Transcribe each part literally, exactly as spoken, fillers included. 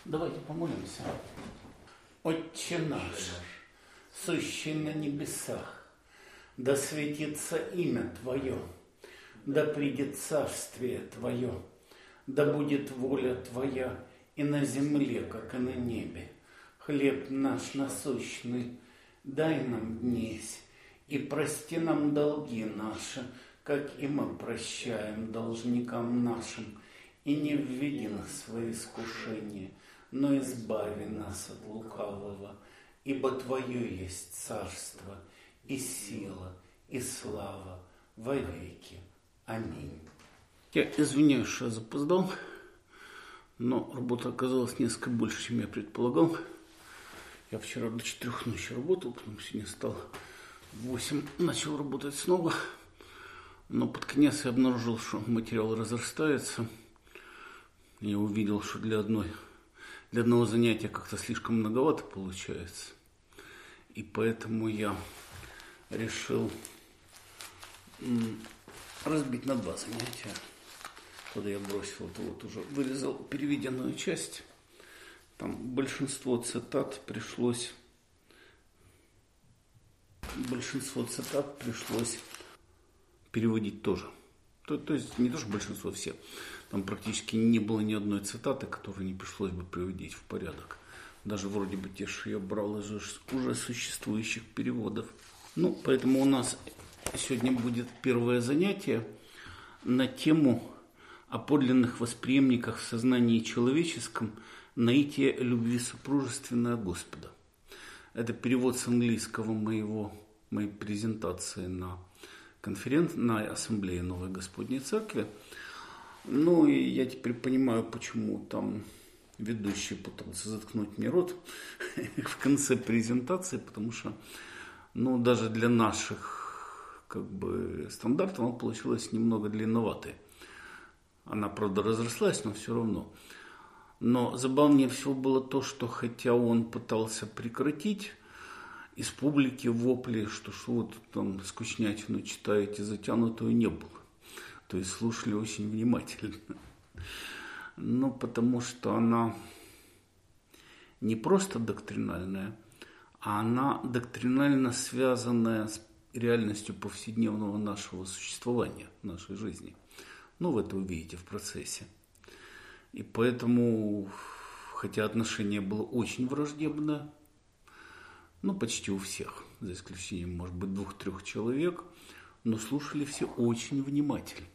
Давайте помолимся. Отче наш, сущий на небесах, да светится имя Твое, да придет царствие Твое, да будет воля Твоя и на земле, как и на небе. Хлеб наш насущный дай нам днесь, и прости нам долги наши, как и мы прощаем должникам нашим, и не введи нас в свои искушения, но избави нас от лукавого, ибо Твое есть царство, и сила, и слава во веки. Аминь. Я извиняюсь, что я запоздал, но работа оказалась несколько больше, чем я предполагал. Я вчера до четырех ночи работал, потом сегодня встал в восемь, начал работать снова. Но под конец я обнаружил, что материал разрастается. Я увидел, что для, одной, для одного занятия как-то слишком многовато получается. И поэтому я решил разбить на два занятия. Когда я бросил, то вот уже вырезал переведенную часть. Там большинство цитат пришлось... Большинство цитат пришлось переводить тоже. То, то есть не то, что большинство, все. Там практически не было ни одной цитаты, которую не пришлось бы приводить в порядок. Даже вроде бы те, что я брал из уже существующих переводов. Ну, поэтому у нас сегодня будет первое занятие на тему о подлинных восприемниках в сознании человеческом наитие любви супружественной от Господа. Это перевод с английского моего, моей презентации на конференции, на ассамблее Новой Господней Церкви. Ну, и я теперь понимаю, почему там ведущий пытался заткнуть мне рот в конце презентации, потому что, ну, даже для наших, как бы, стандартов она получилась немного длинноватой. Она, правда, разрослась, но все равно. Но забавнее всего было то, что хотя он пытался прекратить, из публики вопли, что что вот там скучнятину читаете, затянутую не было. То есть слушали очень внимательно. Ну, потому что она не просто доктринальная, а она доктринально связанная с реальностью повседневного нашего существования, нашей жизни. Ну, вы это увидите в процессе. И поэтому, хотя отношение было очень враждебное, ну, почти у всех, за исключением, может быть, двух-трех человек, но слушали все очень внимательно.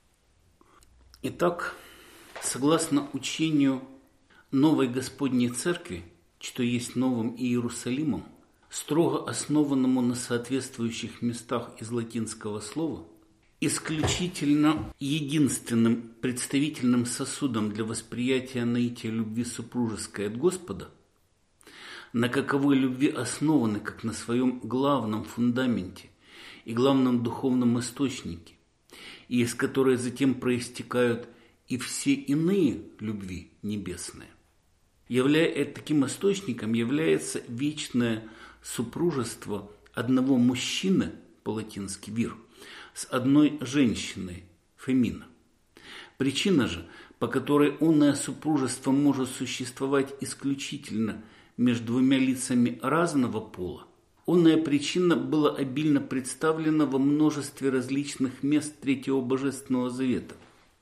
Итак, согласно учению Новой Господней Церкви, что есть Новым Иерусалимом, строго основанному на соответствующих местах из латинского слова, исключительно единственным представительным сосудом для восприятия наития любви супружеской от Господа, на каковой любви основаны как на своем главном фундаменте и главном духовном источнике, и из которой затем проистекают и все иные любви небесные. Являя таким источником является вечное супружество одного мужчины, по-латински вир, с одной женщиной, фемина. Причина же, по которой онное супружество может существовать исключительно между двумя лицами разного пола, онная причина была обильно представлена во множестве различных мест Третьего Божественного Завета.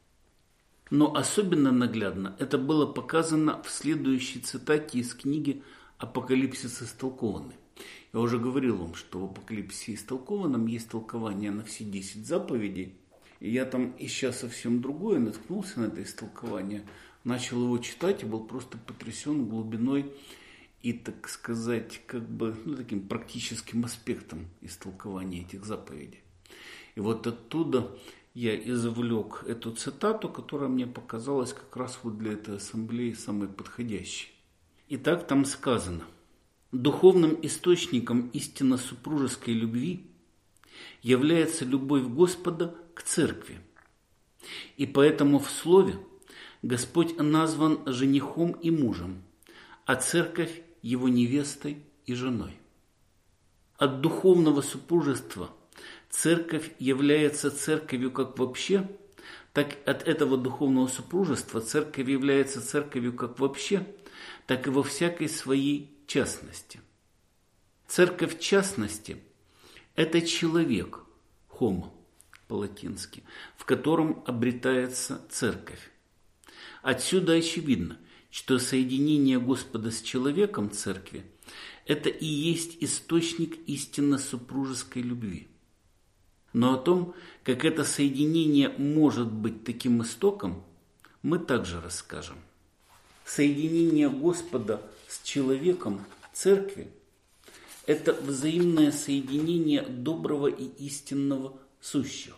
Но особенно наглядно это было показано в следующей цитате из книги «Апокалипсис истолкованный». Я уже говорил вам, что в Апокалипсисе истолкованном есть толкование на все десять заповедей. И я там, ища совсем другое, наткнулся на это истолкование, начал его читать и был просто потрясен глубиной и, так сказать, как бы, ну, таким практическим аспектом истолкования этих заповедей. И вот оттуда я извлек эту цитату, которая мне показалась как раз вот для этой ассамблеи самой подходящей. Итак, там сказано: «Духовным источником истинно супружеской любви является любовь Господа к церкви. И поэтому в слове Господь назван женихом и мужем, а церковь его невестой и женой. От духовного супружества церковь является церковью как вообще, Так от этого духовного супружества церковь является церковью как вообще, так и во всякой своей частности. Церковь в частности – это человек, homo по-латински, в котором обретается церковь. Отсюда очевидно, что соединение Господа с человеком церкви – это и есть источник истинно супружеской любви. Но о том, как это соединение может быть таким истоком, мы также расскажем. Соединение Господа с человеком церкви – это взаимное соединение доброго и истинного сущих.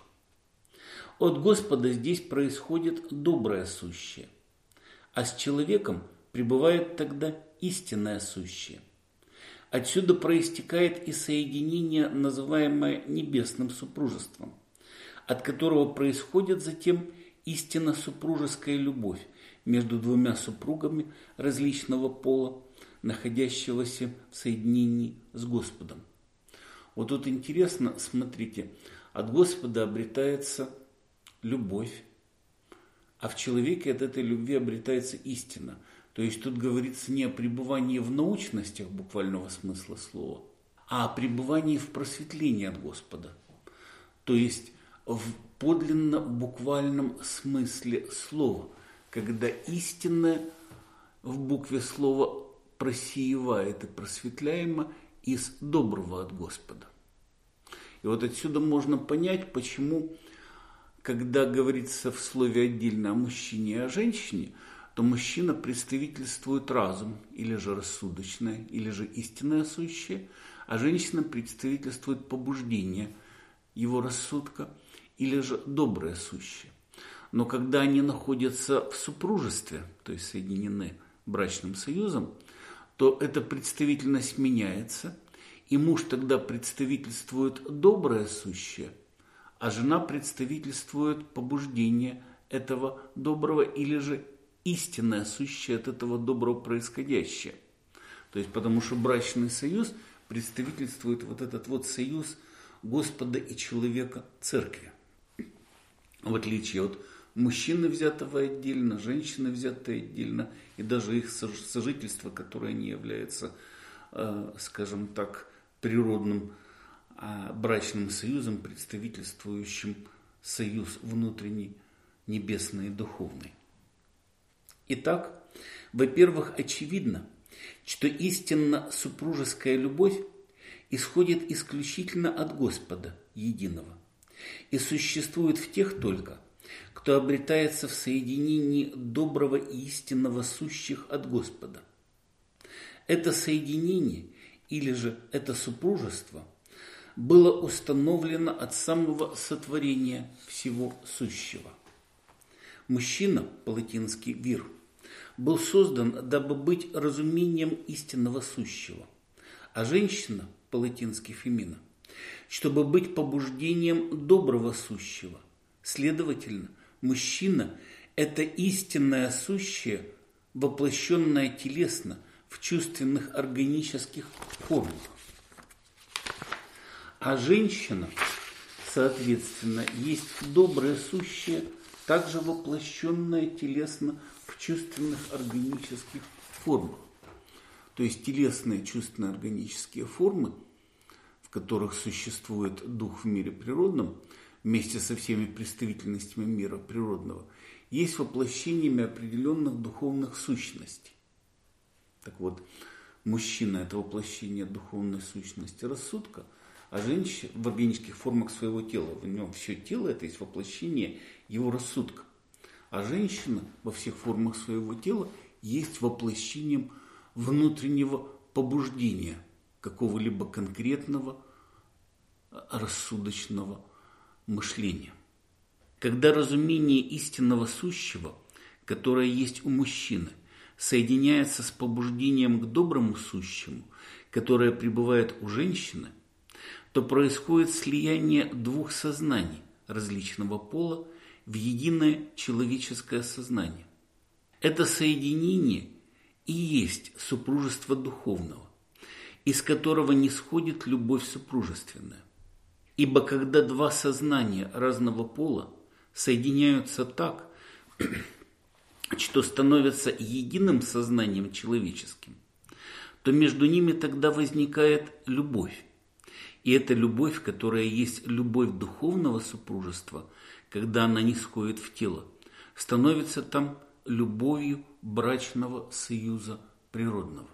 От Господа здесь происходит доброе сущее, а с человеком пребывает тогда истинное сущее. Отсюда проистекает и соединение, называемое небесным супружеством, от которого происходит затем истинно супружеская любовь между двумя супругами различного пола, находящегося в соединении с Господом. Вот тут интересно, смотрите, от Господа обретается любовь, а в человеке от этой любви обретается истина. То есть тут говорится не о пребывании в научностях буквального смысла слова, а о пребывании в просветлении от Господа. То есть в подлинно буквальном смысле слова, когда истинное в букве слова просеивает и просветляемо из доброго от Господа. И вот отсюда можно понять, почему, когда говорится в слове отдельно о мужчине и о женщине, то мужчина представительствует разум, или же рассудочное, или же истинное сущее, а женщина представительствует побуждение его рассудка, или же доброе сущее. Но когда они находятся в супружестве, то есть соединены брачным союзом, то эта представительность меняется, и муж тогда представительствует доброе сущее, а жена представительствует побуждение этого доброго или же истинное сущее от этого доброго происходящее. То есть потому что брачный союз представительствует вот этот вот союз Господа и человека церкви. В отличие от мужчины, взятого отдельно, женщины, взятые отдельно, и даже их сожительство, которое не является, скажем так, природным брачным союзом, представительствующим союз внутренний, небесный и духовный. Итак, во-первых, очевидно, что истинно супружеская любовь исходит исключительно от Господа единого и существует в тех только, кто обретается в соединении доброго и истинного сущих от Господа. Это соединение или же это супружество было установлено от самого сотворения всего сущего. Мужчина, по-латински «вир», был создан, дабы быть разумением истинного сущего, а женщина, по-латински «фемина», чтобы быть побуждением доброго сущего. Следовательно, мужчина – это истинное сущее, воплощенное телесно в чувственных органических формах. А женщина, соответственно, есть доброе сущее, также воплощенное телесно в чувственных органических формах. То есть телесные чувственные органические формы, в которых существует дух в мире природном, вместе со всеми представительностями мира природного, есть воплощениями определенных духовных сущностей. Так вот, мужчина – это воплощение духовной сущности рассудка, а женщина в органических формах своего тела. В нем все тело – это есть воплощение его рассудка. А женщина во всех формах своего тела есть воплощением внутреннего побуждения какого-либо конкретного рассудочного мышления. Когда разумение истинного сущего, которое есть у мужчины, соединяется с побуждением к доброму сущему, которое пребывает у женщины, то происходит слияние двух сознаний различного пола в единое человеческое сознание. Это соединение и есть супружество духовного, из которого не сходит любовь супружественная. Ибо когда два сознания разного пола соединяются так, что становятся единым сознанием человеческим, то между ними тогда возникает любовь. И эта любовь, которая есть любовь духовного супружества, когда она нисходит в тело, становится там любовью брачного союза природного.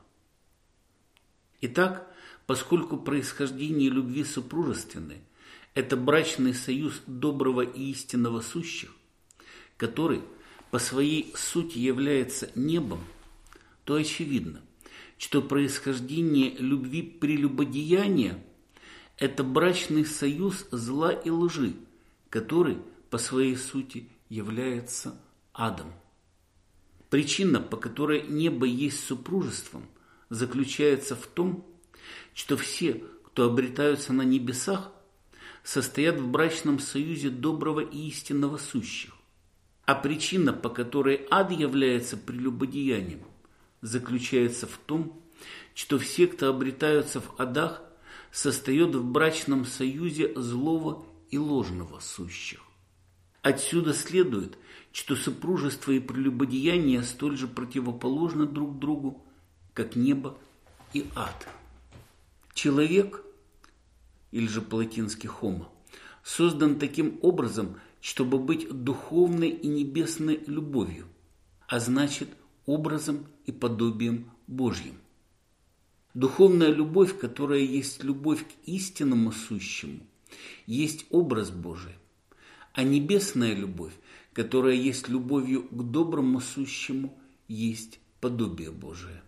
Итак, поскольку происхождение любви супружественной – это брачный союз доброго и истинного сущих, который по своей сути является небом, то очевидно, что происхождение любви прелюбодеяния – это брачный союз зла и лжи, который по своей сути является адом. Причина, по которой небо есть супружеством, заключается в том, что все, кто обретаются на небесах, состоят в брачном союзе доброго и истинного сущих. А причина, по которой ад является прелюбодеянием, заключается в том, что все, кто обретаются в адах, состоят в брачном союзе злого и ложного сущих. Отсюда следует, что супружество и прелюбодеяние столь же противоположны друг другу, как небо и ад. Человек, или же по-латински homo, создан таким образом, чтобы быть духовной и небесной любовью, а значит, образом и подобием Божьим. Духовная любовь, которая есть любовь к истинному сущему, есть образ Божий, а небесная любовь, которая есть любовью к доброму сущему, есть подобие Божие.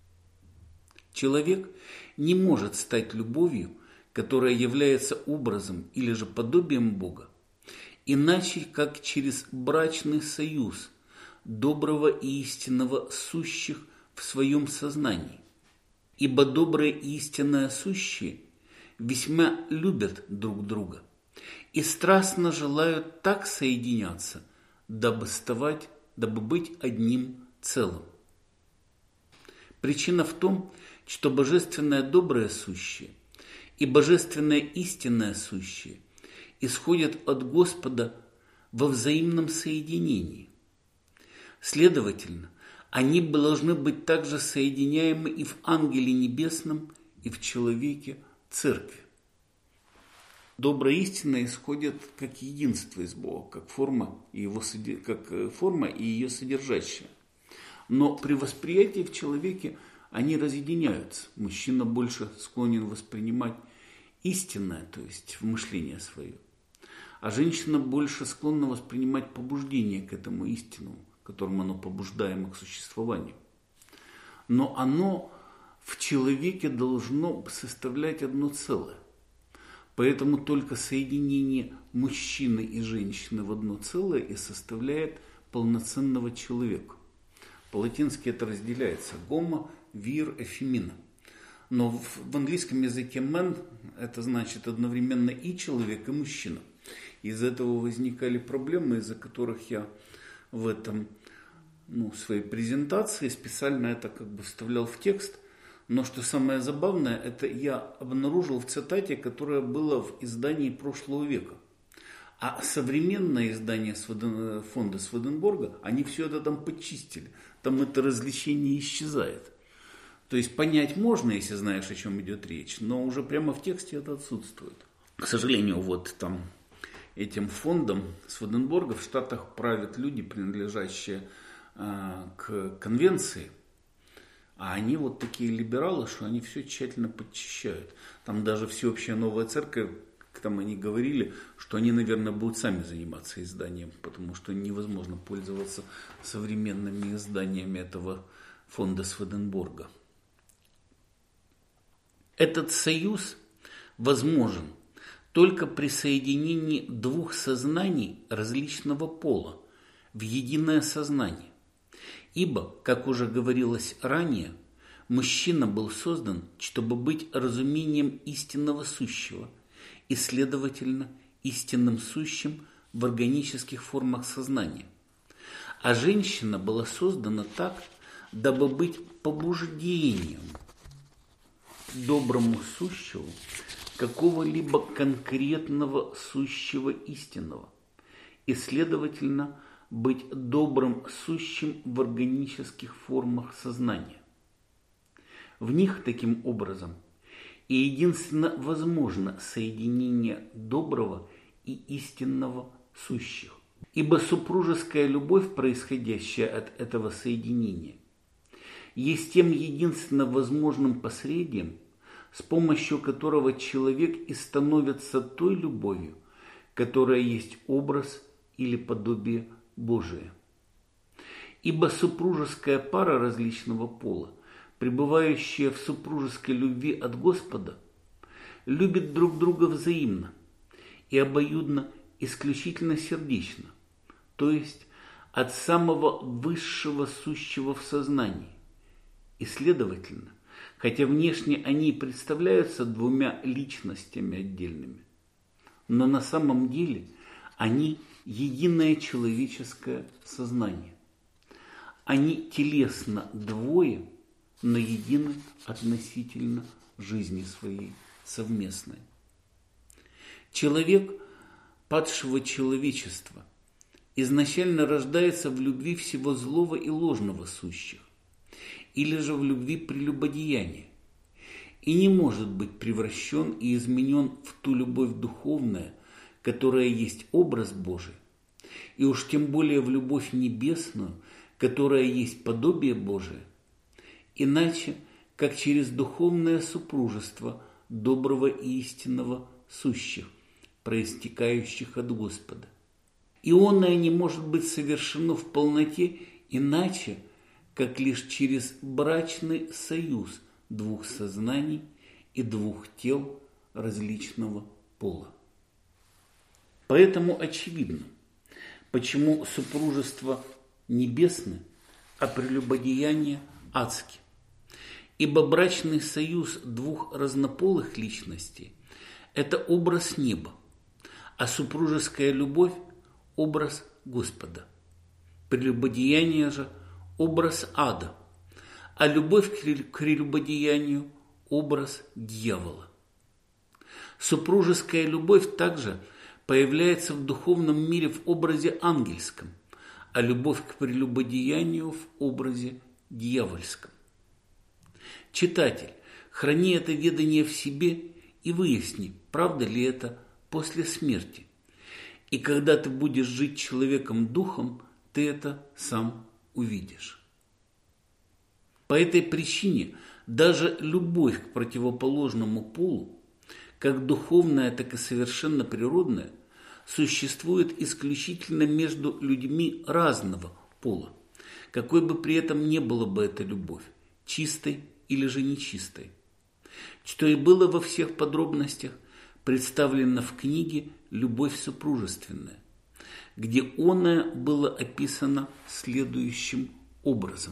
Человек не может стать любовью, которая является образом или же подобием Бога, иначе как через брачный союз доброго и истинного сущих в своем сознании. Ибо доброе и истинное сущие весьма любят друг друга и страстно желают так соединяться, дабы ставать, дабы быть одним целым. Причина в том, что божественное доброе сущее и божественное истинное сущее исходят от Господа во взаимном соединении. Следовательно, они должны быть также соединяемы и в ангеле небесном, и в человеке церкви. Доброе истина исходит как единство из Бога, как форма и, его, как форма и ее содержащее. Но при восприятии в человеке они разъединяются. Мужчина больше склонен воспринимать истинное, то есть в мышление свое. А женщина больше склонна воспринимать побуждение к этому истинному, которым оно побуждаемо к существованию. Но оно в человеке должно составлять одно целое. Поэтому только соединение мужчины и женщины в одно целое и составляет полноценного человека. По-латински это разделяется homo, vir, effemina. Но в английском языке man это значит одновременно и человек, и мужчина. Из этого возникали проблемы, из-за которых я в этом, ну, своей презентации специально это как бы вставлял в текст. Но что самое забавное, это я обнаружил в цитате, которая была в издании прошлого века. А современное издание фонда Сведенборга, они все это там почистили. Там это развлечение исчезает. То есть понять можно, если знаешь, о чем идет речь, но уже прямо в тексте это отсутствует. К сожалению, вот там этим фондом Сведенборга в Штатах правят люди, принадлежащие э, к конвенции. А они вот такие либералы, что они все тщательно подчищают. Там даже Всеобщая Новая Церковь, там они говорили, что они, наверное, будут сами заниматься изданием, потому что невозможно пользоваться современными изданиями этого фонда Сведенборга. Этот союз возможен только при соединении двух сознаний различного пола в единое сознание. Ибо, как уже говорилось ранее, мужчина был создан, чтобы быть разумением истинного сущего и, следовательно, истинным сущим в органических формах сознания. А женщина была создана так, дабы быть побуждением доброму сущему какого-либо конкретного сущего истинного и, следовательно, быть добрым сущим в органических формах сознания. В них, таким образом, и единственно возможно соединение доброго и истинного сущих. Ибо супружеская любовь, происходящая от этого соединения, есть тем единственно возможным посредием, с помощью которого человек и становится той любовью, которая есть образ или подобие Божие. Ибо супружеская пара различного пола, пребывающая в супружеской любви от Господа, любит друг друга взаимно и обоюдно исключительно сердечно, то есть от самого высшего сущего в сознании. И, следовательно, хотя внешне они представляются двумя личностями отдельными, но на самом деле они единое человеческое сознание. Они телесно двое, но едины относительно жизни своей совместной. Человек падшего человечества изначально рождается в любви всего злого и ложного сущих, или же в любви прелюбодеяния, и не может быть превращен и изменен в ту любовь духовная, которая есть образ Божий, и уж тем более в любовь небесную, которая есть подобие Божие, иначе, как через духовное супружество доброго и истинного сущих, проистекающих от Господа. И оное не может быть совершено в полноте иначе, как лишь через брачный союз двух сознаний и двух тел различного пола. Поэтому очевидно, почему супружество небесное, а прелюбодеяние адски. Ибо брачный союз двух разнополых личностей – это образ неба, а супружеская любовь – образ Господа. Прелюбодеяние же – образ ада, а любовь к прелюбодеянию – образ дьявола. Супружеская любовь также появляется в духовном мире в образе ангельском, а любовь к прелюбодеянию в образе дьявольском. Читатель, храни это ведание в себе и выясни, правда ли это после смерти. И когда ты будешь жить человеком духом, ты это сам увидишь. По этой причине даже любовь к противоположному полу, как духовная, так и совершенно природная, существует исключительно между людьми разного пола, какой бы при этом не была бы эта любовь, чистой или же нечистой, что и было во всех подробностях представлено в книге «Любовь супружественная», где оное было описано следующим образом.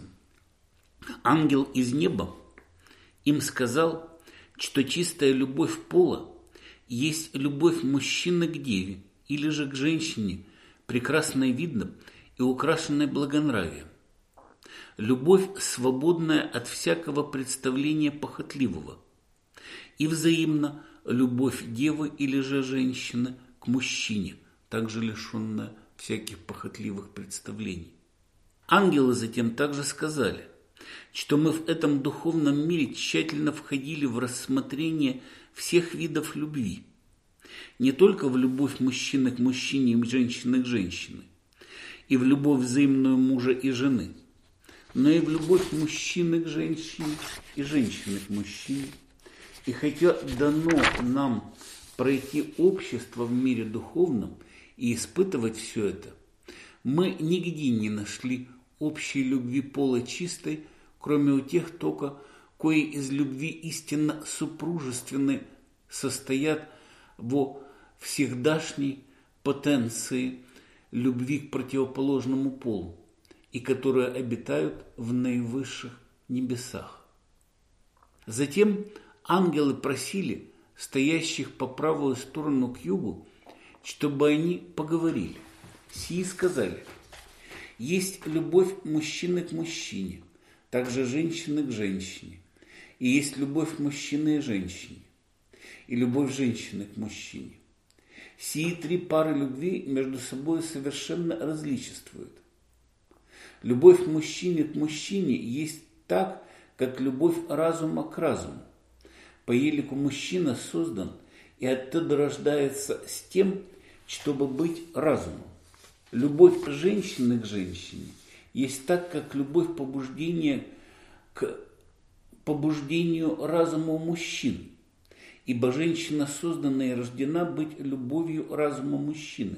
Ангел из неба им сказал, что чистая любовь пола есть любовь мужчины к деве или же к женщине, прекрасной видом и украшенной благонравием. Любовь, свободная от всякого представления похотливого, и взаимно любовь девы или же женщины к мужчине, также лишенная всяких похотливых представлений. Ангелы затем также сказали, что мы в этом духовном мире тщательно входили в рассмотрение всех видов любви, не только в любовь мужчины к мужчине и женщины к женщине, и в любовь взаимную мужа и жены, но и в любовь мужчины к женщине и женщины к мужчине. И хотя дано нам пройти общество в мире духовном и испытывать все это, мы нигде не нашли общей любви пола чистой, кроме у тех только, кои из любви истинно супружественной состоят во всегдашней потенции любви к противоположному полу и которые обитают в наивысших небесах. Затем ангелы просили стоящих по правую сторону к югу, чтобы они поговорили. Сии сказали: есть любовь мужчины к мужчине, также женщины к женщине, и есть любовь мужчины и женщине, и любовь женщины к мужчине. Сии три пары любви между собой совершенно различествуют. Любовь мужчины к мужчине есть так, как любовь разума к разуму. По елику мужчина создан и оттуда рождается с тем, чтобы быть разумом. Любовь женщины к женщине есть так, как любовь побуждения к побуждению разума мужчин, ибо женщина создана и рождена быть любовью разума мужчины.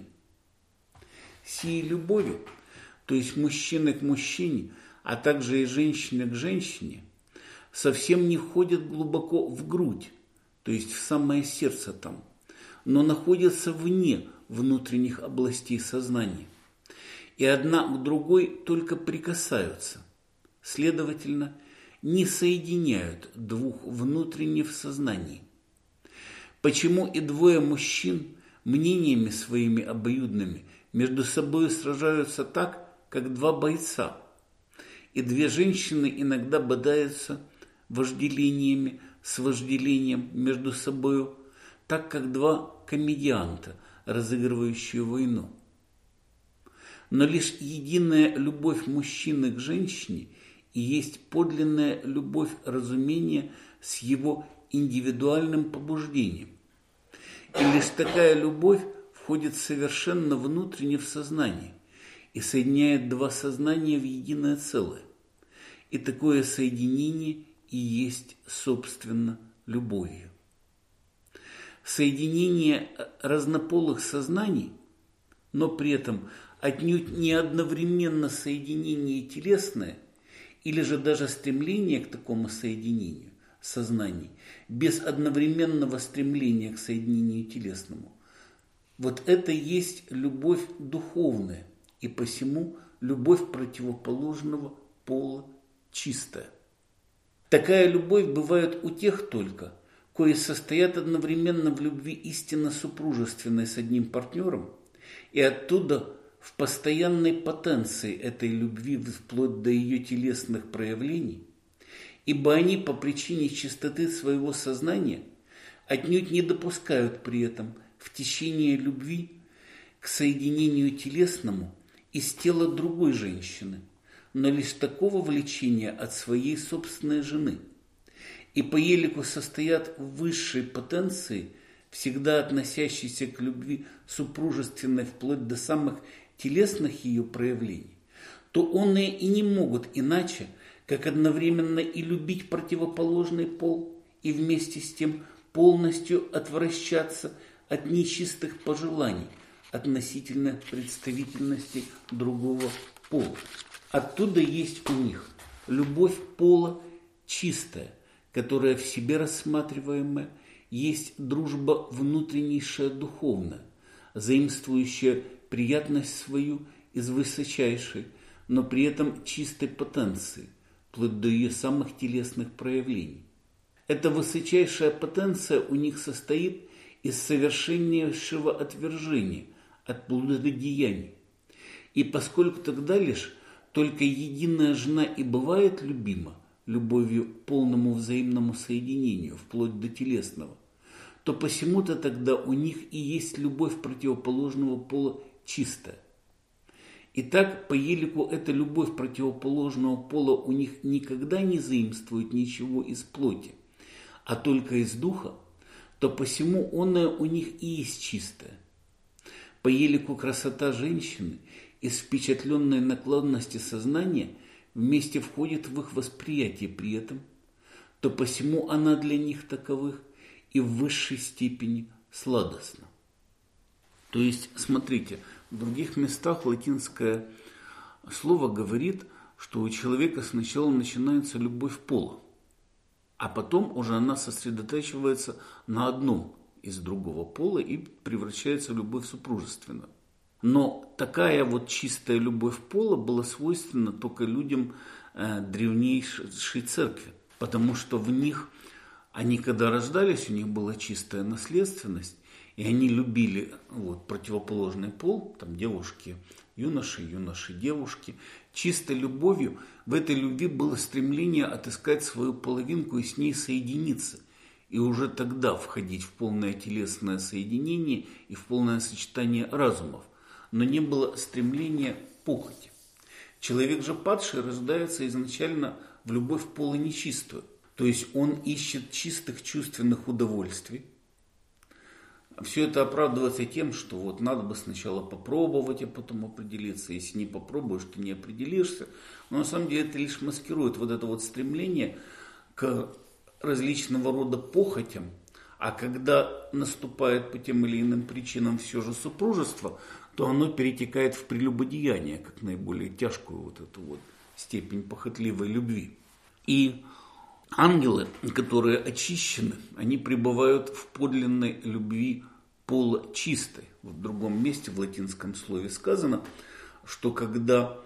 Сии любовью, то есть мужчины к мужчине, а также и женщины к женщине, совсем не входят глубоко в грудь, то есть в самое сердце там, но находятся вне внутренних областей сознания, и одна к другой только прикасаются, следовательно, не соединяют двух внутренних в сознании. Почему и двое мужчин мнениями своими обоюдными между собой сражаются так, как два бойца, и две женщины иногда бодаются вожделениями с вожделением между собою, так как два комедианта, разыгрывающие войну. Но лишь единая любовь мужчины к женщине и есть подлинная любовь разумения с его индивидуальным побуждением. И лишь такая любовь входит совершенно внутренне в сознание и соединяет два сознания в единое целое. И такое соединение и есть, собственно, любовью. Соединение разнополых сознаний, но при этом отнюдь не одновременно соединение телесное или же даже стремление к такому соединению сознаний, без одновременного стремления к соединению телесному. Вот это есть любовь духовная, и посему любовь противоположного пола чистая. Такая любовь бывает у тех только, кои состоят одновременно в любви истинно супружественной с одним партнером, и оттуда в постоянной потенции этой любви вплоть до ее телесных проявлений, ибо они по причине чистоты своего сознания отнюдь не допускают при этом в течение любви к соединению телесному из тела другой женщины, но лишь такого влечения от своей собственной жены, и по елику состоят в высшей потенции, всегда относящейся к любви супружественной вплоть до самых телесных ее проявлений, то онные и не могут иначе, как одновременно и любить противоположный пол, и вместе с тем полностью отвращаться от нечистых пожеланий относительно представительности другого пола. Оттуда есть у них любовь пола чистая, которая в себе рассматриваемая есть дружба внутреннейшая духовная, заимствующая приятность свою из высочайшей, но при этом чистой потенции, вплоть до ее самых телесных проявлений. Эта высочайшая потенция у них состоит из совершеннейшего отвержения от блудодеяний. И поскольку тогда лишь только единая жена и бывает любима любовью к полному взаимному соединению, вплоть до телесного, то посему-то тогда у них и есть любовь противоположного пола чистая. Итак, по елику эта любовь противоположного пола у них никогда не заимствует ничего из плоти, а только из духа, то посему оное у них и есть чистое. По елику красота женщины из впечатленной наклонности сознания вместе входит в их восприятие при этом, то посему она для них таковых и в высшей степени сладостна. То есть, смотрите, в других местах латинское слово говорит, что у человека сначала начинается любовь пола, а потом уже она сосредотачивается на одном из другого пола и превращается в любовь супружественную. Но такая вот чистая любовь пола была свойственна только людям э, древнейшей церкви, потому что в них, они когда рождались, у них была чистая наследственность, и они любили вот, противоположный пол, там девушки, юноши, юноши, девушки. Чистой любовью в этой любви было стремление отыскать свою половинку и с ней соединиться, и уже тогда входить в полное телесное соединение и в полное сочетание разумов, но не было стремления похоти. Человек же падший рождается изначально в любовь полунечистую, то есть он ищет чистых чувственных удовольствий. Все это оправдывается тем, что вот надо бы сначала попробовать, а потом определиться. Если не попробуешь, то не определишься. Но на самом деле это лишь маскирует вот это вот стремление к различного рода похотям. А когда наступает по тем или иным причинам все же супружество, то оно перетекает в прелюбодеяние, как наиболее тяжкую вот эту вот степень похотливой любви. И ангелы, которые очищены, они пребывают в подлинной любви пола чистой. В другом месте в латинском слове сказано, что когда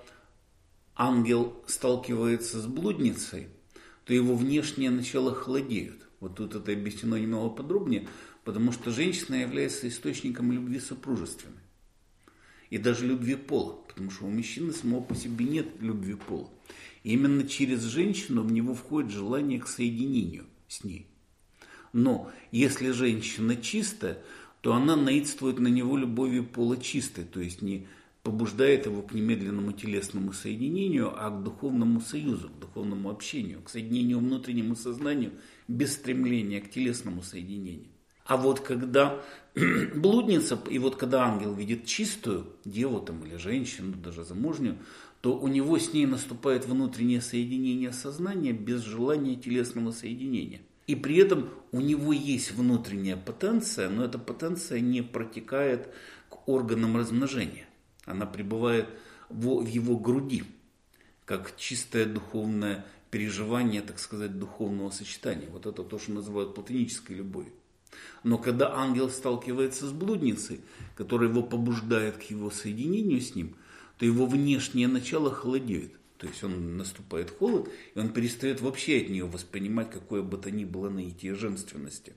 ангел сталкивается с блудницей, то его внешнее начало холодеют. Вот тут это объяснено немного подробнее, потому что женщина является источником любви супружественной. И даже любви пола, потому что у мужчины самого по себе нет любви пола. И именно через женщину в него входит желание к соединению с ней. Но если женщина чистая, то она наидствует на него любовью пола чистой, то есть не побуждает его к немедленному телесному соединению, а к духовному союзу, к духовному общению, к соединению внутреннему сознанию без стремления к телесному соединению. А вот когда блудница, и вот когда ангел видит чистую деву там, или женщину, даже замужнюю, то у него с ней наступает внутреннее соединение сознания без желания телесного соединения. И при этом у него есть внутренняя потенция, но эта потенция не протекает к органам размножения. Она пребывает в его груди, как чистое духовное переживание, так сказать, духовного сочетания. Вот это то, что называют платонической любовью. Но когда ангел сталкивается с блудницей, которая его побуждает к его соединению с ним, то его внешнее начало холодеет. То есть он наступает холод, и он перестает вообще от нее воспринимать какое бы то ни было наитие женственности.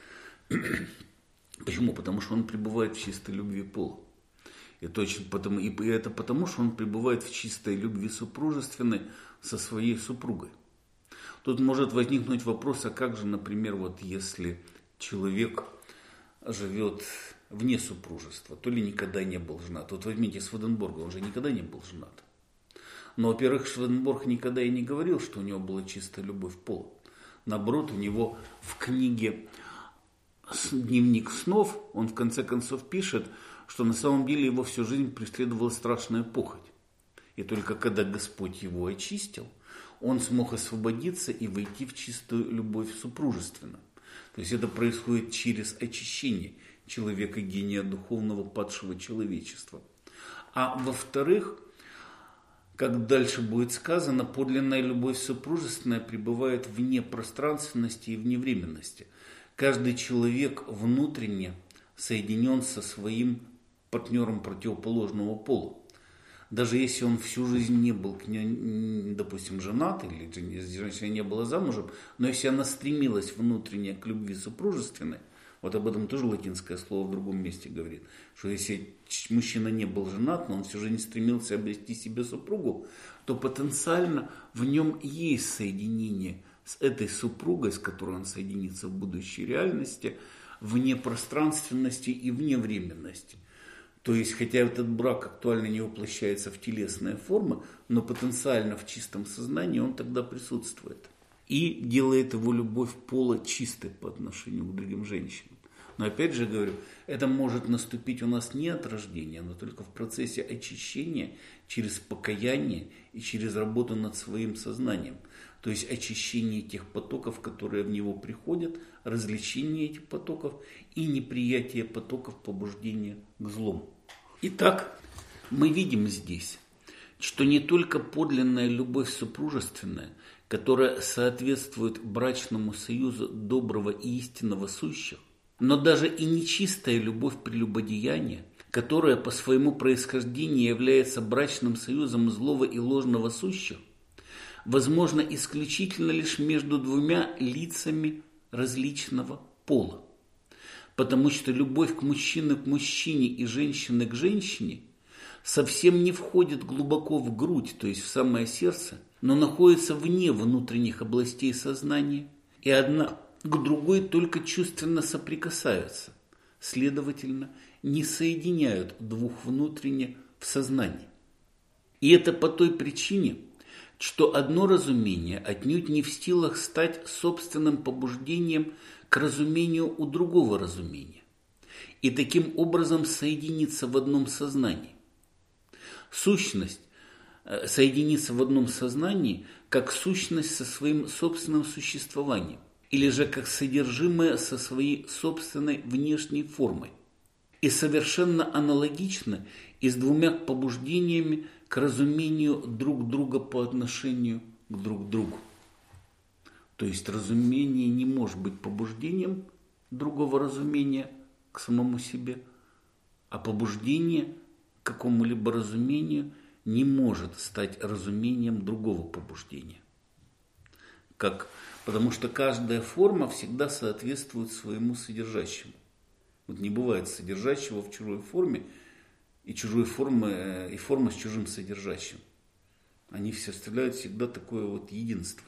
Почему? Потому что он пребывает в чистой любви пола. И, точно потому, и это потому, что он пребывает в чистой любви супружественной со своей супругой. Тут может возникнуть вопрос, а как же, например, вот если человек живет вне супружества, то ли никогда не был женат. Вот возьмите Сведенборга, он же никогда не был женат. Но, во-первых, Сведенборг никогда и не говорил, что у него была чистая любовь пола. Наоборот, у него в книге «Дневник снов» он в конце концов пишет, что на самом деле его всю жизнь преследовала страшная похоть. И только когда Господь его очистил, он смог освободиться и войти в чистую любовь супружественную. То есть это происходит через очищение человека, гения духовного падшего человечества. А во-вторых, как дальше будет сказано, подлинная любовь супружественная пребывает вне пространственности и вне временности. Каждый человек внутренне соединен со своим партнером противоположного пола. Даже если он всю жизнь не был, допустим, женат, или женщина не была замужем, но если она стремилась внутренне к любви супружественной, вот об этом тоже латинское слово в другом месте говорит, что если мужчина не был женат, но он всю жизнь стремился обрести себе супругу, то потенциально в нем есть соединение с этой супругой, с которой он соединится в будущей реальности, вне пространственности и вне временности. То есть, хотя этот брак актуально не воплощается в телесные формы, но потенциально в чистом сознании он тогда присутствует. И делает его любовь пола чистой по отношению к другим женщинам. Но опять же говорю, это может наступить у нас не от рождения, но только в процессе очищения через покаяние и через работу над своим сознанием. То есть очищение тех потоков, которые в него приходят, развлечение этих потоков и неприятие потоков побуждения к злу. Итак, мы видим здесь, что не только подлинная любовь супружественная, которая соответствует брачному союзу доброго и истинного сущих, но даже и нечистая любовь прелюбодеяния, которая по своему происхождению является брачным союзом злого и ложного сущих, возможно исключительно лишь между двумя лицами различного пола. Потому что любовь к мужчине к мужчине и женщины к женщине совсем не входит глубоко в грудь, то есть в самое сердце, но находится вне внутренних областей сознания. И одна к другой только чувственно соприкасаются, следовательно, не соединяют двух внутренне в сознании. И это по той причине, что одно разумение отнюдь не в силах стать собственным побуждением к разумению у другого разумения и таким образом соединиться в одном сознании. Сущность соединиться в одном сознании как сущность со своим собственным существованием или же как содержимое со своей собственной внешней формой. И совершенно аналогично и с двумя побуждениями к разумению друг друга по отношению к друг другу. То есть разумение не может быть побуждением другого разумения к самому себе, а побуждение к какому-либо разумению не может стать разумением другого побуждения. Как? Потому что каждая форма всегда соответствует своему содержащему. Вот не бывает содержащего в чужой форме и чужой формы, и формы с чужим содержащим. Они все составляют всегда такое вот единство.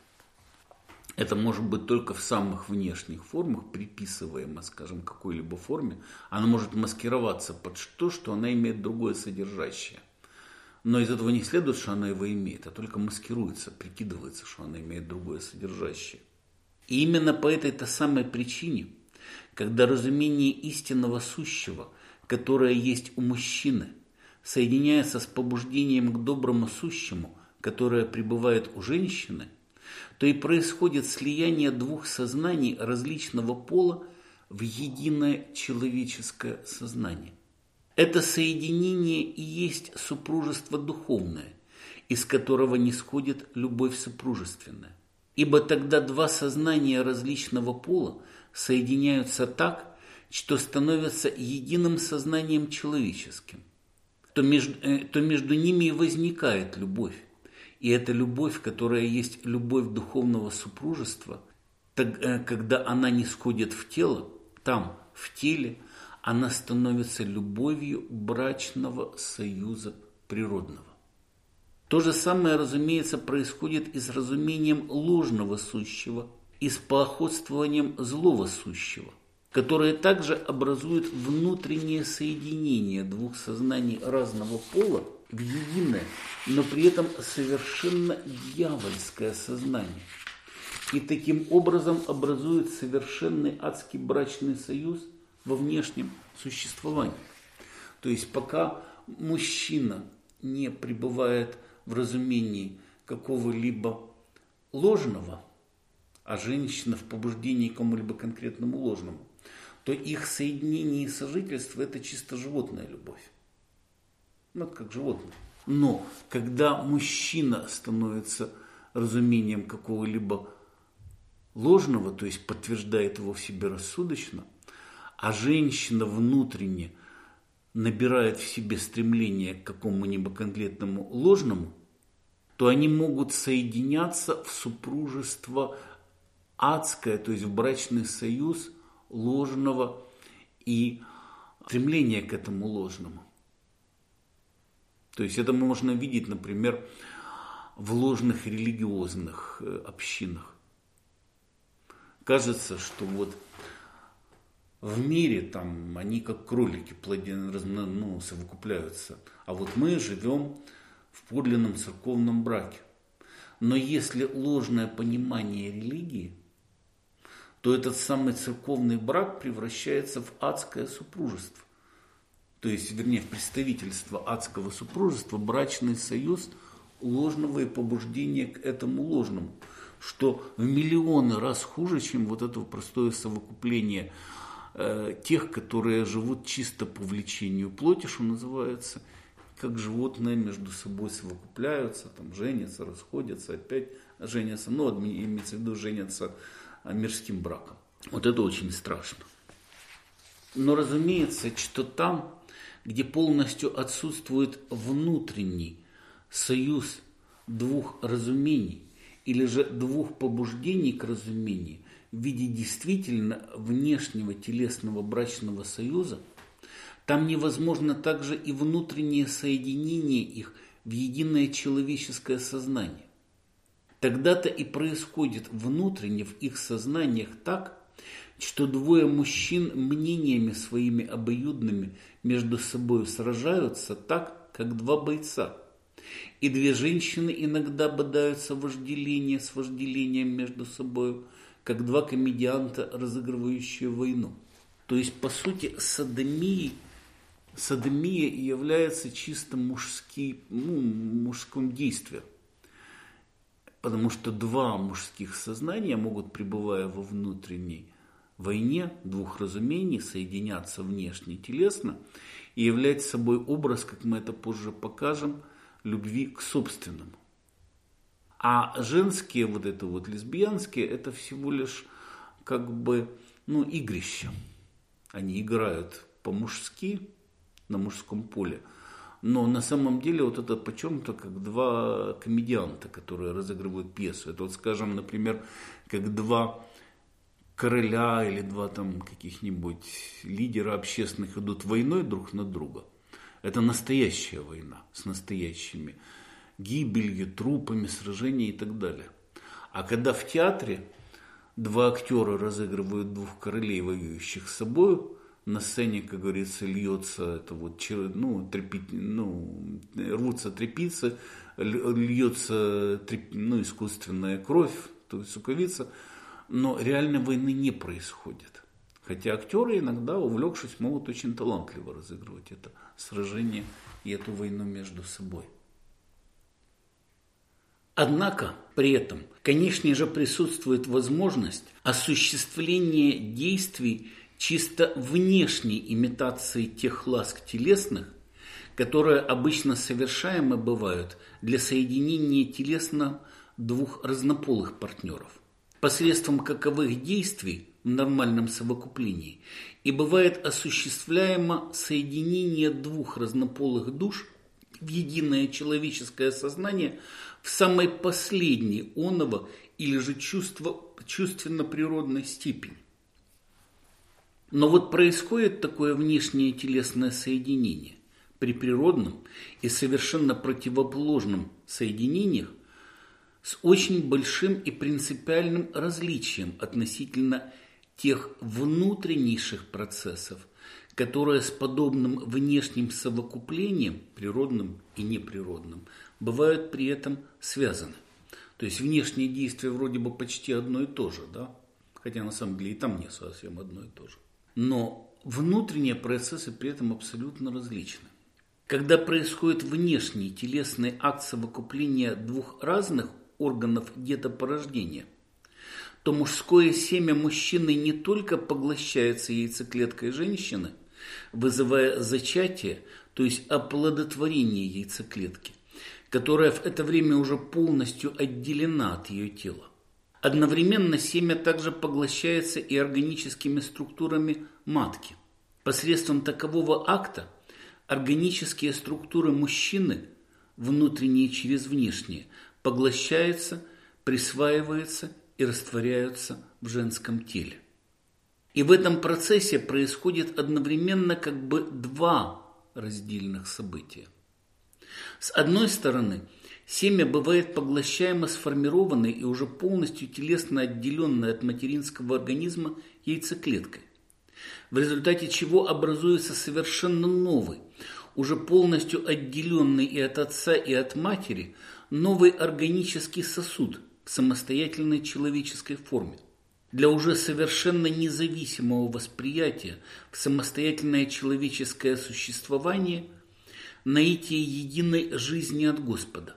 Это может быть только в самых внешних формах, приписываемо, скажем, какой-либо форме. Она может маскироваться под то, что она имеет другое содержащее. Но из этого не следует, что она его имеет, а только маскируется, прикидывается, что она имеет другое содержащее. И именно по этой-то самой причине, когда разумение истинного сущего, которое есть у мужчины, соединяется с побуждением к доброму сущему, которое пребывает у женщины, то и происходит слияние двух сознаний различного пола в единое человеческое сознание. Это соединение и есть супружество духовное, из которого нисходит любовь супружественная. Ибо тогда два сознания различного пола соединяются так, что становятся единым сознанием человеческим, то между, то между ними и возникает любовь. И эта любовь, которая есть любовь духовного супружества, так, когда она нисходит в тело, там, в теле, она становится любовью брачного союза природного. То же самое, разумеется, происходит и с разумением ложного сущего, и с поохотствованием злого сущего, которые также образуют внутреннее соединение двух сознаний разного пола в единое, но при этом совершенно дьявольское сознание. И таким образом образует совершенный адский брачный союз во внешнем существовании. То есть пока мужчина не пребывает в разумении какого-либо ложного, а женщина в побуждении к кому-либо конкретному ложному, то их соединение и сожительство – это чисто животная любовь. Ну, это как животное. Но когда мужчина становится разумением какого-либо ложного, то есть подтверждает его в себе рассудочно, а женщина внутренне набирает в себе стремление к какому-либо конкретному ложному, то они могут соединяться в супружество адское, то есть в брачный союз ложного и стремления к этому ложному. То есть это можно видеть, например, в ложных религиозных общинах. Кажется, что вот в мире там они как кролики ну, совокупляются, а вот мы живем в подлинном церковном браке. Но если ложное понимание религии, то этот самый церковный брак превращается в адское супружество. То есть, вернее, в представительство адского супружества, брачный союз ложного и побуждения к этому ложному, что в миллионы раз хуже, чем вот это простое совокупление э, тех, которые живут чисто по влечению плоти, что называется, как животные между собой совокупляются, там, женятся, расходятся, опять женятся, ну, имеется в виду, женятся мирским браком. Вот это очень страшно. Но разумеется, что там, где полностью отсутствует внутренний союз двух разумений или же двух побуждений к разумению в виде действительно внешнего телесного брачного союза, там невозможно также и внутреннее соединение их в единое человеческое сознание. Тогда-то и происходит внутренне в их сознаниях так, что двое мужчин мнениями своими обоюдными между собой сражаются так, как два бойца. И две женщины иногда бодаются в вожделение с вожделением между собой, как два комедианта, разыгрывающие войну. То есть, по сути, содомией, содомия является чисто мужский, ну, мужским действием. Потому что два мужских сознания могут, пребывая во внутренней войне двух разумений, соединяться внешне телесно и являть собой образ, как мы это позже покажем, любви к собственному. А женские, вот это вот лесбиянские, это всего лишь как бы, ну, игрища. Они играют по-мужски, на мужском поле. Но на самом деле вот это почему-то как два комедианта, которые разыгрывают пьесу. Это вот, скажем, например, как два короля или два там каких-нибудь лидера общественных идут войной друг на друга. Это настоящая война с настоящими гибелью, трупами, сражениями и так далее. А когда в театре два актера разыгрывают двух королей, воюющих с собой, на сцене, как говорится, льется это вот, ну, трепи, ну, рвутся тряпицы, льется треп, ну, искусственная кровь, то есть суковица, но реальной войны не происходит. Хотя актеры иногда, увлекшись, могут очень талантливо разыгрывать это сражение и эту войну между собой. Однако, при этом, конечно же, присутствует возможность осуществления действий чисто внешней имитации тех ласк телесных, которые обычно совершаемы бывают для соединения телесно двух разнополых партнеров. Посредством каковых действий в нормальном совокуплении и бывает осуществляемо соединение двух разнополых душ в единое человеческое сознание в самой последней оного или же чувство, чувственно-природной степени. Но вот происходит такое внешнее телесное соединение при природном и совершенно противоположном соединениях с очень большим и принципиальным различием относительно тех внутреннейших процессов, которые с подобным внешним совокуплением, природным и неприродным, бывают при этом связаны. То есть внешние действия вроде бы почти одно и то же, да? Хотя на самом деле и там не совсем одно и то же. Но внутренние процессы при этом абсолютно различны. Когда происходит внешний телесный акт совокупления двух разных органов детопорождения, то мужское семя мужчины не только поглощается яйцеклеткой женщины, вызывая зачатие, то есть оплодотворение яйцеклетки, которая в это время уже полностью отделена от ее тела. Одновременно семя также поглощается и органическими структурами матки. Посредством такового акта органические структуры мужчины, внутренние через внешние, поглощаются, присваиваются и растворяются в женском теле. И в этом процессе происходит одновременно как бы два раздельных события. С одной стороны, семя бывает поглощаемо сформированной и уже полностью телесно отделенной от материнского организма яйцеклеткой, в результате чего образуется совершенно новый, уже полностью отделенный и от отца, и от матери, новый органический сосуд в самостоятельной человеческой форме. Для уже совершенно независимого восприятия в самостоятельное человеческое существование, наитие единой жизни от Господа.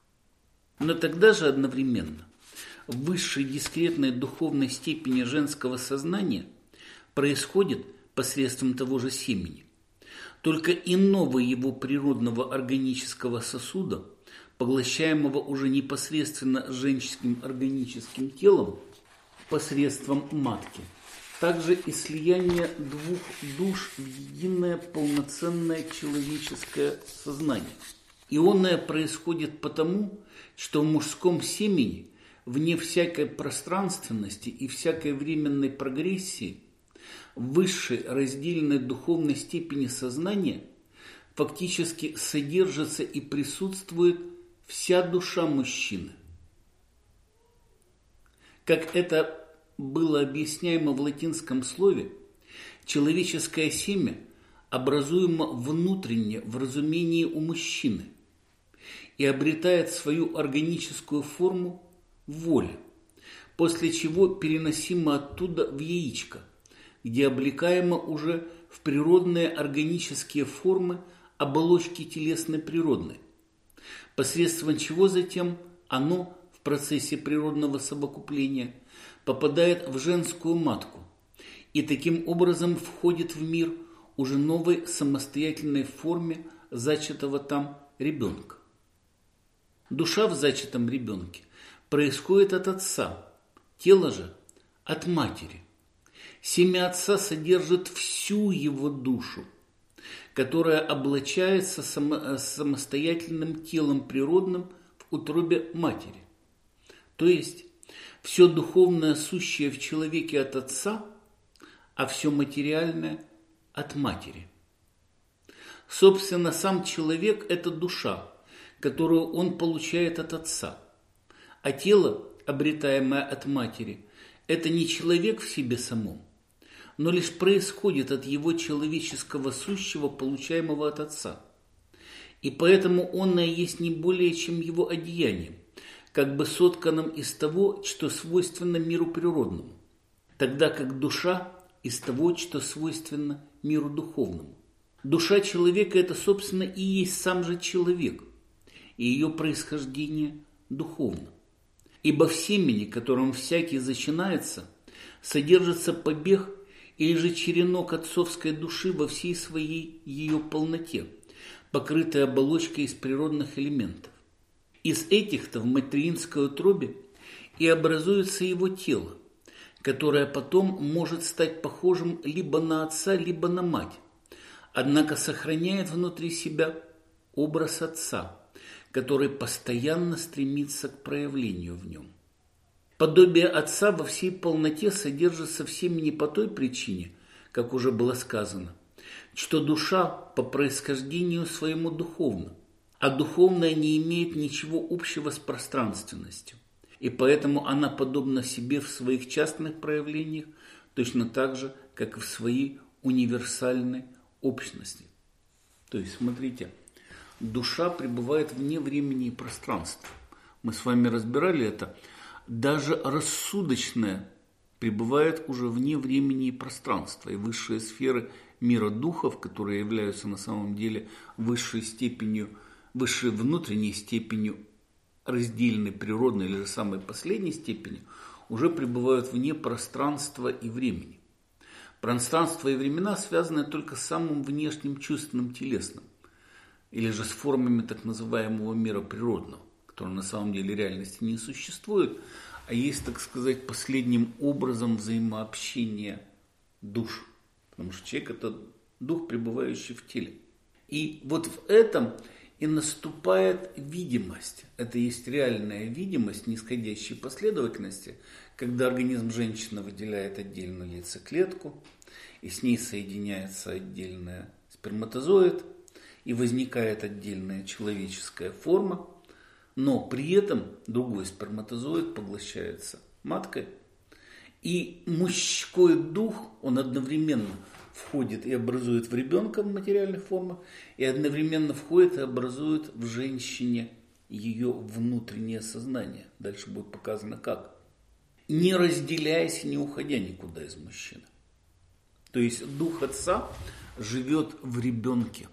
Но тогда же одновременно в высшей дискретной духовной степени женского сознания происходит посредством того же семени только иного его природного органического сосуда, поглощаемого уже непосредственно женским органическим телом посредством матки, также и слияние двух душ в единое полноценное человеческое сознание. Ионное происходит потому, что в мужском семени, вне всякой пространственности и всякой временной прогрессии, в высшей раздельной духовной степени сознания фактически содержится и присутствует вся душа мужчины. Как это было объясняемо в латинском слове, человеческое семя образуемо внутренне в разумении у мужчины и обретает свою органическую форму в воле, после чего переносимо оттуда в яичко, где облекаемо уже в природные органические формы оболочки телесной природной, посредством чего затем оно в процессе природного совокупления попадает в женскую матку и таким образом входит в мир уже новой самостоятельной форме зачатого там ребенка. Душа в зачатом ребенке происходит от отца, тело же от матери. Семя отца содержит всю его душу, которая облачается само, самостоятельным телом природным в утробе матери. То есть, все духовное сущее в человеке от отца, а все материальное от матери. Собственно, сам человек – это душа, которую он получает от отца, а тело, обретаемое от матери, это не человек в себе самом, но лишь происходит от его человеческого сущего, получаемого от отца. И поэтому он и есть не более, чем его одеянием, как бы сотканным из того, что свойственно миру природному, тогда как душа из того, что свойственно миру духовному. Душа человека – это, собственно, и есть сам же человек, и ее происхождение духовно. Ибо в семени, которым всякий зачинается, содержится побег или же черенок отцовской души во всей своей ее полноте, покрытой оболочкой из природных элементов. Из этих-то в материнской утробе и образуется его тело, которое потом может стать похожим либо на отца, либо на мать, однако сохраняет внутри себя образ отца, который постоянно стремится к проявлению в нем. Подобие отца во всей полноте содержится в семени по той причине, как уже было сказано, что душа по происхождению своему духовна, а духовное не имеет ничего общего с пространственностью, и поэтому она подобна себе в своих частных проявлениях точно так же, как и в своей универсальной общности. То есть, смотрите, душа пребывает вне времени и пространства. Мы с вами разбирали это. Даже рассудочное пребывает уже вне времени и пространства. И высшие сферы мира духов, которые являются на самом деле высшей степенью, высшей внутренней степенью раздельной природной или же самой последней степени, уже пребывают вне пространства и времени. Пространство и времена связаны только с самым внешним чувственным телесным, или же с формами так называемого мира природного, который на самом деле реальности не существует, а есть, так сказать, последним образом взаимообщения душ. Потому что человек – это дух, пребывающий в теле. И вот в этом и наступает видимость. Это есть реальная видимость нисходящей последовательности, когда организм женщины выделяет отдельную яйцеклетку, и с ней соединяется отдельный сперматозоид, и возникает отдельная человеческая форма, но при этом другой сперматозоид поглощается маткой, и мужской дух, он одновременно входит и образует в ребенка в материальных формах, и одновременно входит и образует в женщине ее внутреннее сознание. Дальше будет показано как. Не разделяясь, не уходя никуда из мужчины. То есть дух отца живет в ребенке.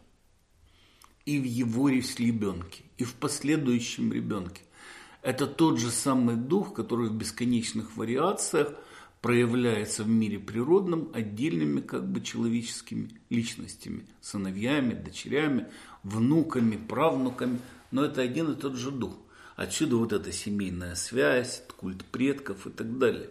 И в его ребенке, и в последующем ребенке. Это тот же самый дух, который в бесконечных вариациях проявляется в мире природном отдельными как бы человеческими личностями, сыновьями, дочерями, внуками, правнуками, но это один и тот же дух. Отсюда вот эта семейная связь, культ предков и так далее.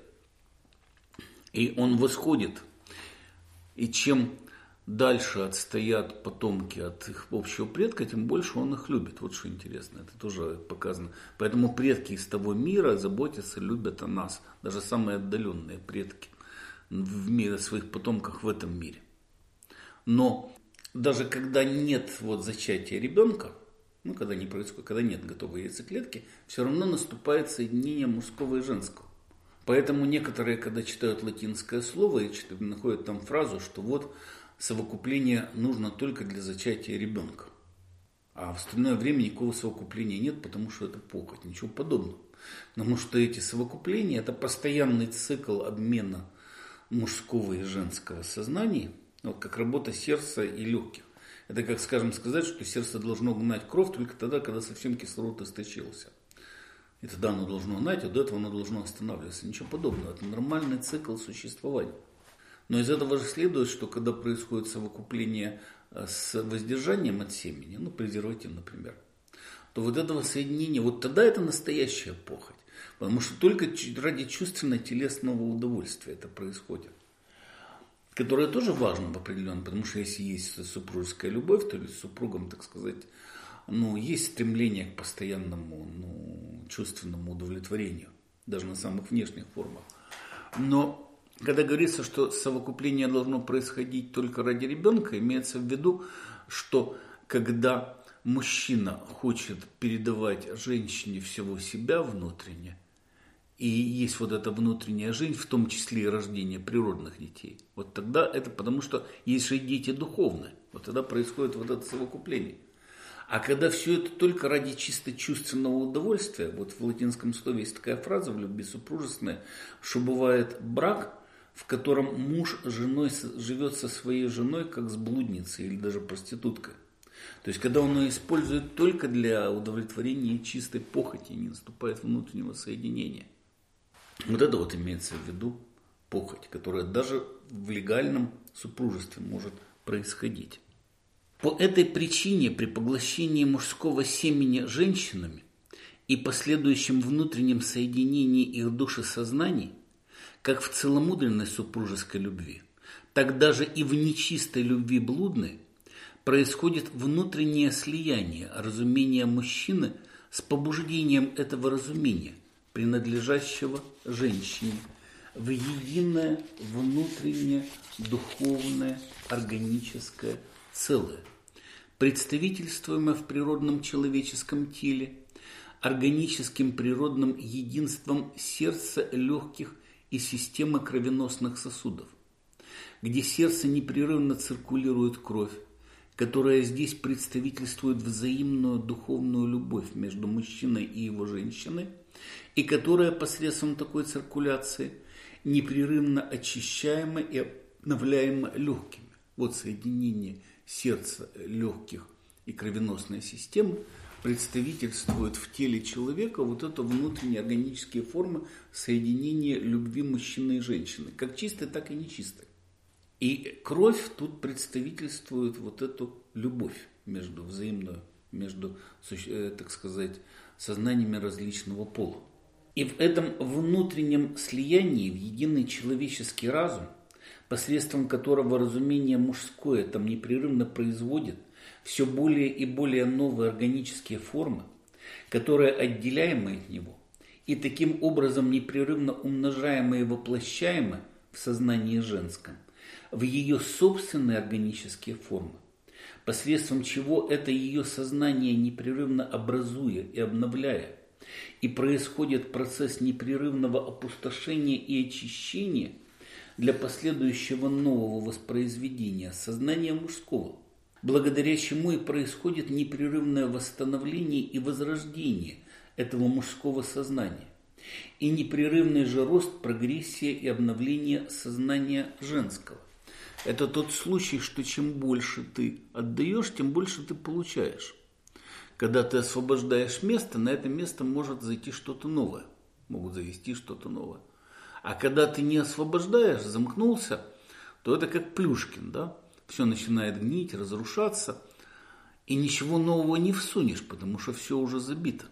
И он восходит. И чем дальше отстоят потомки от их общего предка, тем больше он их любит. Вот что интересно, это тоже показано. Поэтому предки из того мира заботятся, любят о нас. Даже самые отдаленные предки в мире, своих потомках в этом мире. Но даже когда нет вот зачатия ребенка, ну, когда не происходит, когда нет готовой яйцеклетки, все равно наступает соединение мужского и женского. Поэтому некоторые, когда читают латинское слово, и находят там фразу, что вот совокупление нужно только для зачатия ребенка. А в остальное время никакого совокупления нет, потому что это похоть, ничего подобного. Потому что эти совокупления – это постоянный цикл обмена мужского и женского сознания, вот как работа сердца и легких. Это как, скажем, сказать, что сердце должно гнать кровь только тогда, когда совсем кислород истощился. И тогда оно должно гнать, а до этого оно должно останавливаться. Ничего подобного. Это нормальный цикл существования. Но из этого же следует, что когда происходит совокупление с воздержанием от семени, ну, презерватив, например, то вот этого соединения, вот тогда это настоящая похоть. Потому что только ради чувственно-телесного удовольствия это происходит. Которое тоже важно в определенном, потому что если есть супружеская любовь, то есть с супругом, так сказать, ну, есть стремление к постоянному, ну, чувственному удовлетворению, даже на самых внешних формах. Но когда говорится, что совокупление должно происходить только ради ребенка, имеется в виду, что когда мужчина хочет передавать женщине всего себя внутренне, и есть вот эта внутренняя жизнь, в том числе и рождение природных детей, вот тогда это потому, что есть же дети духовные, вот тогда происходит вот это совокупление. А когда все это только ради чисто чувственного удовольствия, вот в латинском слове есть такая фраза в любви супружественной, что бывает брак, в котором муж с женой живет со своей женой как с блудницей или даже проституткой. То есть, когда он ее использует только для удовлетворения чистой похоти, не наступает внутреннего соединения. Вот это вот имеется в виду похоть, которая даже в легальном супружестве может происходить. По этой причине при поглощении мужского семени женщинами и последующем внутреннем соединении их души-сознаний, как в целомудренной супружеской любви, так даже и в нечистой любви блудной, происходит внутреннее слияние разумения мужчины с побуждением этого разумения, принадлежащего женщине, в единое внутреннее духовное органическое целое, представительствуемое в природном человеческом теле, органическим природным единством сердца, легких и системы кровеносных сосудов, где сердце непрерывно циркулирует кровь, которая здесь представительствует взаимную духовную любовь между мужчиной и его женщиной, и которая посредством такой циркуляции непрерывно очищаема и обновляема легкими. Вот соединение сердца, легких и кровеносной системы представительствует в теле человека вот это внутренние органические формы соединения любви мужчины и женщины, как чистой, так и нечистой. И кровь тут представительствует вот эту любовь между взаимную, между, так сказать, сознаниями различного пола. И в этом внутреннем слиянии в единый человеческий разум, посредством которого разумение мужское там непрерывно производит все более и более новые органические формы, которые отделяемы от него, и таким образом непрерывно умножаемы и воплощаемы в сознании женском, в ее собственные органические формы, посредством чего это ее сознание непрерывно образуя и обновляя, и происходит процесс непрерывного опустошения и очищения для последующего нового воспроизведения сознания мужского, благодаря чему и происходит непрерывное восстановление и возрождение этого мужского сознания, и непрерывный же рост, прогрессия и обновление сознания женского. Это тот случай, что чем больше ты отдаешь, тем больше ты получаешь. Когда ты освобождаешь место, на это место может зайти что-то новое. Могут завести что-то новое. А когда ты не освобождаешь, замкнулся, то это как Плюшкин, да? Все начинает гнить, разрушаться, и ничего нового не всунешь, потому что все уже забито.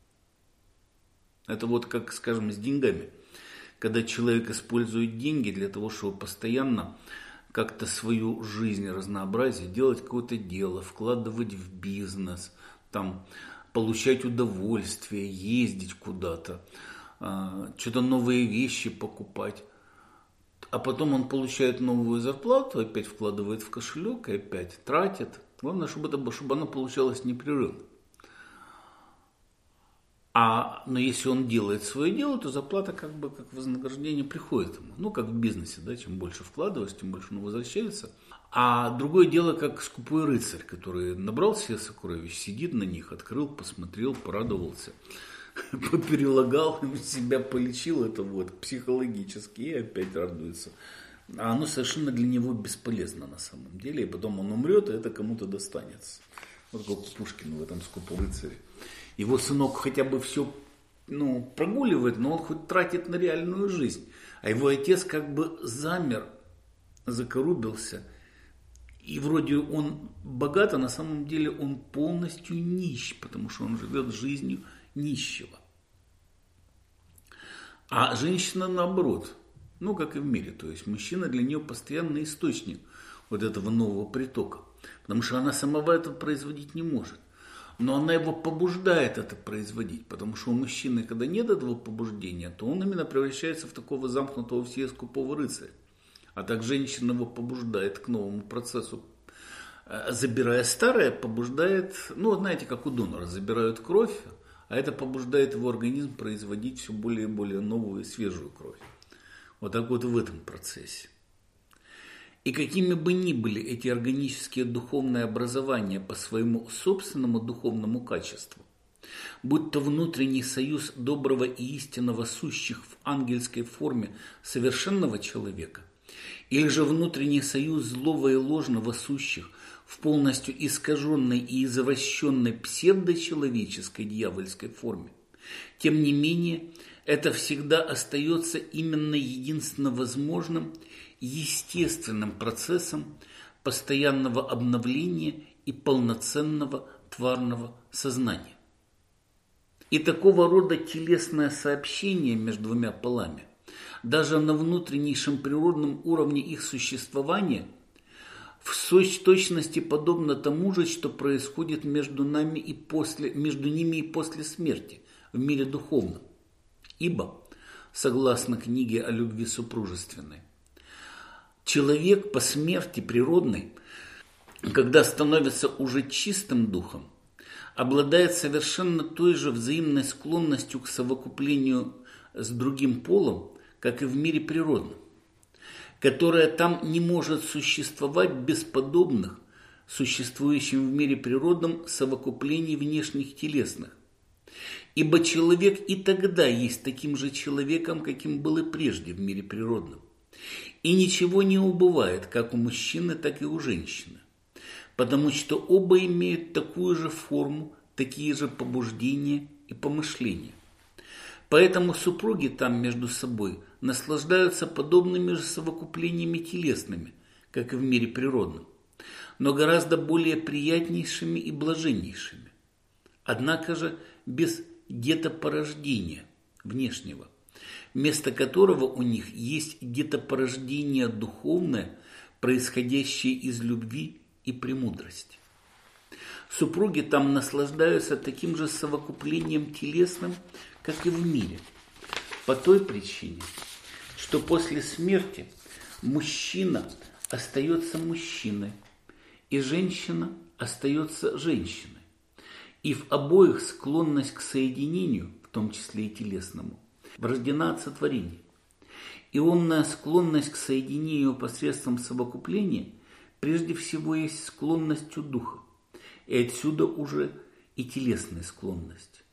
Это вот как, скажем, с деньгами. Когда человек использует деньги для того, чтобы постоянно как-то свою жизнь разнообразить, делать какое-то дело, вкладывать в бизнес, там, получать удовольствие, ездить куда-то, что-то новые вещи покупать. А потом он получает новую зарплату, опять вкладывает в кошелек и опять тратит. Главное, чтобы, это, чтобы она получалась непрерывно. А, но если он делает свое дело, то заплата как бы как вознаграждение приходит ему. Ну, как в бизнесе, да, чем больше вкладываешь, тем больше он возвращается. А другое дело, как скупой рыцарь, который набрал себе сокровищ, сидит на них, открыл, посмотрел, порадовался, поперелагал, себя полечил, это вот психологически, и опять радуется. А оно совершенно для него бесполезно на самом деле, и потом он умрет, и это кому-то достанется. Вот как Пушкин в этом «Скупом рыцаре». Его сынок хотя бы все, ну, прогуливает, но он хоть тратит на реальную жизнь. А его отец как бы замер, закорубился. И вроде он богат, а на самом деле он полностью нищ, потому что он живет жизнью нищего. А женщина наоборот, ну как и в мире. То есть мужчина для нее постоянный источник вот этого нового притока. Потому что она самого это производить не может. Но она его побуждает это производить, потому что у мужчины, когда нет этого побуждения, то он именно превращается в такого замкнутого в себе скупого рыцаря. А так женщина его побуждает к новому процессу. Забирая старое, побуждает, ну, знаете, как у донора, забирают кровь, а это побуждает его организм производить все более и более новую и свежую кровь. Вот так вот в этом процессе. И какими бы ни были эти органические духовные образования по своему собственному духовному качеству, будь то внутренний союз доброго и истинного сущих в ангельской форме совершенного человека, или же внутренний союз злого и ложного сущих в полностью искаженной и извращенной псевдочеловеческой дьявольской форме, тем не менее, это всегда остается именно единственно возможным естественным процессом постоянного обновления и полноценного тварного сознания. И такого рода телесное сообщение между двумя полами, даже на внутреннейшем природном уровне их существования, в точности подобно тому же, что происходит между нами и после, между ними и после смерти в мире духовном. Ибо, согласно книге о любви супружественной, человек по смерти природной, когда становится уже чистым духом, обладает совершенно той же взаимной склонностью к совокуплению с другим полом, как и в мире природном, которая там не может существовать без подобных существующим в мире природном совокуплений внешних телесных. Ибо человек и тогда есть таким же человеком, каким был и прежде в мире природном. И ничего не убывает как у мужчины, так и у женщины, потому что оба имеют такую же форму, такие же побуждения и помышления. Поэтому супруги там между собой наслаждаются подобными же совокуплениями телесными, как и в мире природном, но гораздо более приятнейшими и блаженнейшими. Однако же без детопорождения внешнего, вместо которого у них есть детопорождение духовное, происходящее из любви и премудрости. Супруги там наслаждаются таким же совокуплением телесным, как и в мире, по той причине, что после смерти мужчина остается мужчиной, и женщина остается женщиной. И в обоих склонность к соединению, в том числе и телесному, врождена от сотворения. Ионная склонность к соединению посредством совокупления прежде всего есть склонностью духа, и отсюда уже и телесная склонность.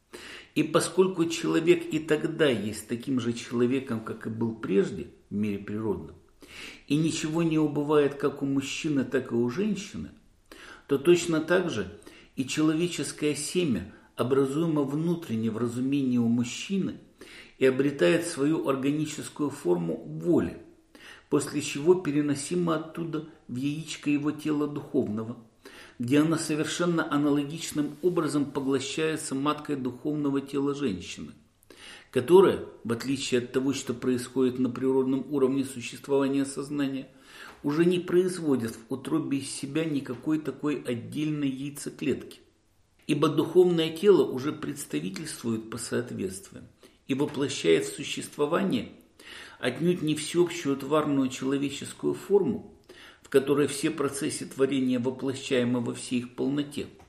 И поскольку человек и тогда есть таким же человеком, как и был прежде в мире природном, и ничего не убывает как у мужчины, так и у женщины, то точно так же и человеческое семя образуемо внутренне в разумении у мужчины и обретает свою органическую форму в воле, после чего переносимо оттуда в яичко его тела духовного, где она совершенно аналогичным образом поглощается маткой духовного тела женщины, которая, в отличие от того, что происходит на природном уровне существования сознания, уже не производит в утробе из себя никакой такой отдельной яйцеклетки. Ибо духовное тело уже представительствует по соответствиям и воплощает в существование отнюдь не всеобщую тварную человеческую форму, в которой все процессы творения воплощаемы во всей их полноте,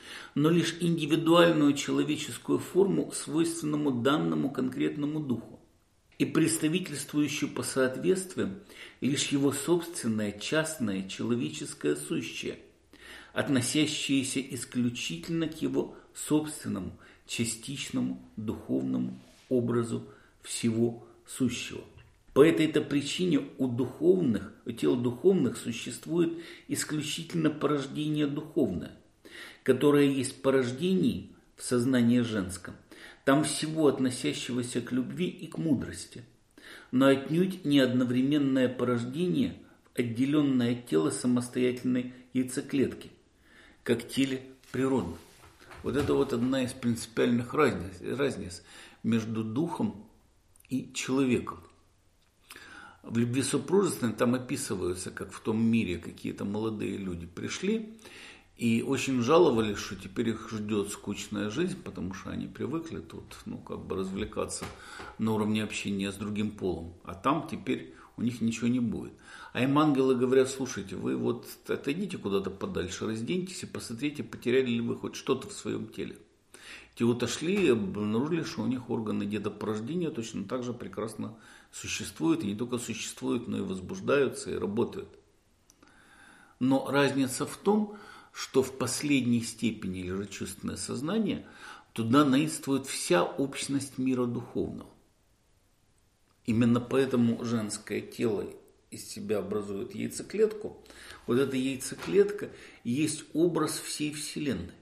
но лишь индивидуальную человеческую форму, свойственному данному конкретному духу, и представительствующую по соответствиям лишь его собственное частное человеческое сущее, относящееся исключительно к его собственному частичному духовному образу всего сущего. По этой-то причине у духовных, у тел духовных существует исключительно порождение духовное, которое есть порождение в сознании женском, там всего относящегося к любви и к мудрости, но отнюдь не одновременное порождение, отделенное от тела самостоятельной яйцеклетки, как теле природном. Вот это вот одна из принципиальных разниц, разниц между духом и человеком. В любви супружественной там описываются, как в том мире какие-то молодые люди пришли и очень жаловались, что теперь их ждет скучная жизнь, потому что они привыкли тут, ну, как бы развлекаться на уровне общения с другим полом, а там теперь у них ничего не будет. А им ангелы говорят: слушайте, вы вот отойдите куда-то подальше, разденьтесь и посмотрите, потеряли ли вы хоть что-то в своем теле. Те отошли и обнаружили, что у них органы детопорождения точно так же прекрасно существуют, и не только существуют, но и возбуждаются и работают. Но разница в том, что в последней степени лежит чувственное сознание, туда наистствует вся общность мира духовного. Именно поэтому женское тело из себя образует яйцеклетку. Вот эта яйцеклетка есть образ всей Вселенной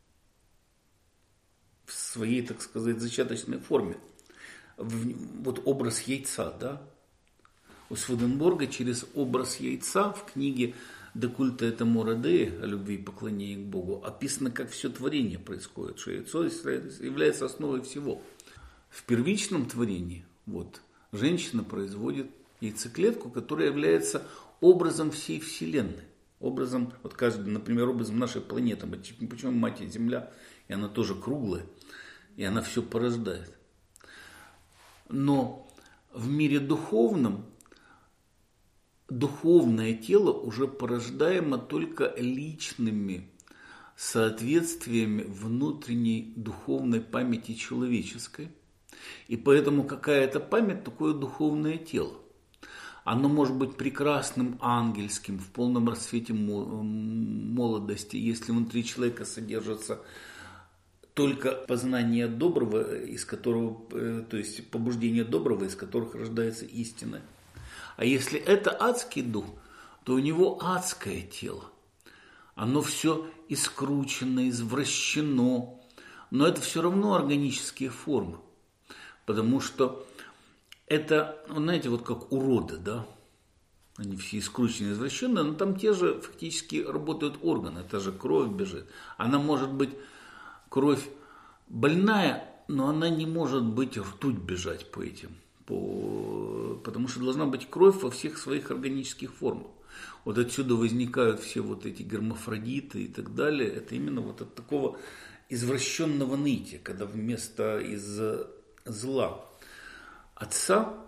в своей, так сказать, зачаточной форме. Вот образ яйца, да? У Сведенборга через образ яйца в книге «Де культа этому Родеи» о любви и поклонении к Богу описано, как все творение происходит, что яйцо является основой всего. В первичном творении вот, женщина производит яйцеклетку, которая является образом всей Вселенной. Образом, вот каждый, например, образом нашей планеты. Почему Мать Земля, и она тоже круглая, и она все порождает. Но в мире духовном духовное тело уже порождаемо только личными соответствиями внутренней духовной памяти человеческой. И поэтому какая-то память, такое духовное тело. Оно может быть прекрасным, ангельским, в полном расцвете молодости, если внутри человека содержится только познание доброго, из которого, то есть побуждение доброго, из которых рождается истина. А если это адский дух, то у него адское тело. Оно все искручено, извращено, но это все равно органические формы. Потому что это, знаете, вот как уроды, да? Они все искручены, извращенные, но там те же фактически работают органы, это же кровь бежит. Она может быть, кровь больная, но она не может быть ртуть бежать по этим. По, потому что должна быть кровь во всех своих органических формах. Вот отсюда возникают все вот эти гермафродиты и так далее. Это именно вот от такого извращенного нытья, когда вместо из зла отца,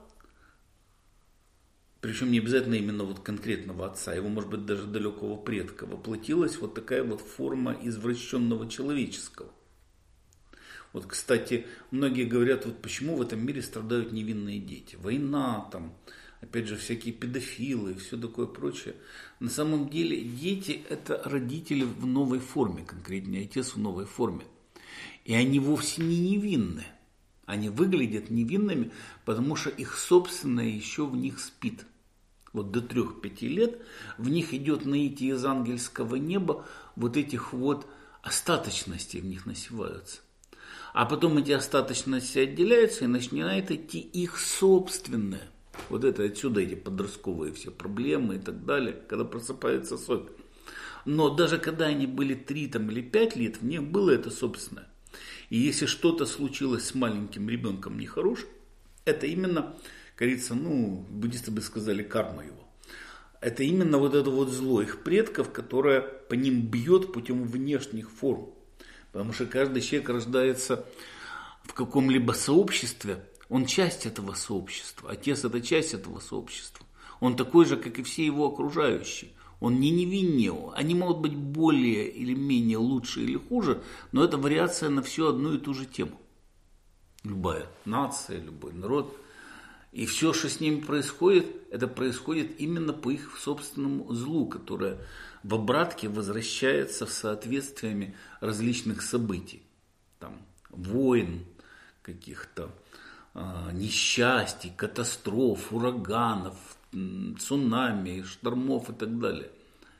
причем не обязательно именно вот конкретного отца, его, может быть, даже далекого предка, воплотилась вот такая вот форма извращенного человеческого. Вот, кстати, многие говорят, вот почему в этом мире страдают невинные дети. Война, там, опять же, всякие педофилы и все такое прочее. На самом деле дети – это родители в новой форме, конкретнее отец в новой форме. И они вовсе не невинны. Они выглядят невинными, потому что их собственное еще в них спит. Вот до трех-пяти лет в них идет наитие из ангельского неба, вот этих вот остаточностей в них насеваются. А потом эти остаточности отделяются, и начинает идти их собственное. Вот это отсюда эти подростковые все проблемы и так далее, когда просыпается совесть. Но даже когда они были три там, или пять лет, в них было это собственное. И если что-то случилось с маленьким ребенком нехорошим, это именно, говорится, ну, буддисты бы сказали, карма его. Это именно вот это вот зло их предков, которое по ним бьет путем внешних форм. Потому что каждый человек рождается в каком-либо сообществе, он часть этого сообщества. Отец – это часть этого сообщества. Он такой же, как и все его окружающие. Он не невиннее. Они могут быть более или менее лучше или хуже, но это вариация на всю одну и ту же тему. Любая нация, любой народ. И все, что с ними происходит, это происходит именно по их собственному злу, которое в обратке возвращается с соответствиями различных событий. Там, войн, каких-то э, несчастий, катастроф, ураганов, цунами, штормов и так далее.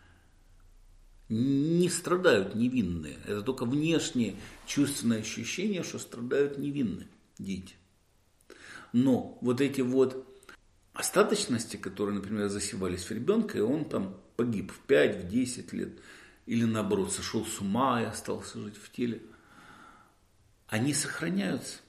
Не страдают невинные. Это только внешнее чувственное ощущение, что страдают невинные дети. Но вот эти вот остаточности, которые, например, засевались в ребенка, и он там погиб в пять, в десять лет, или наоборот сошел с ума и остался жить в теле, они сохраняются.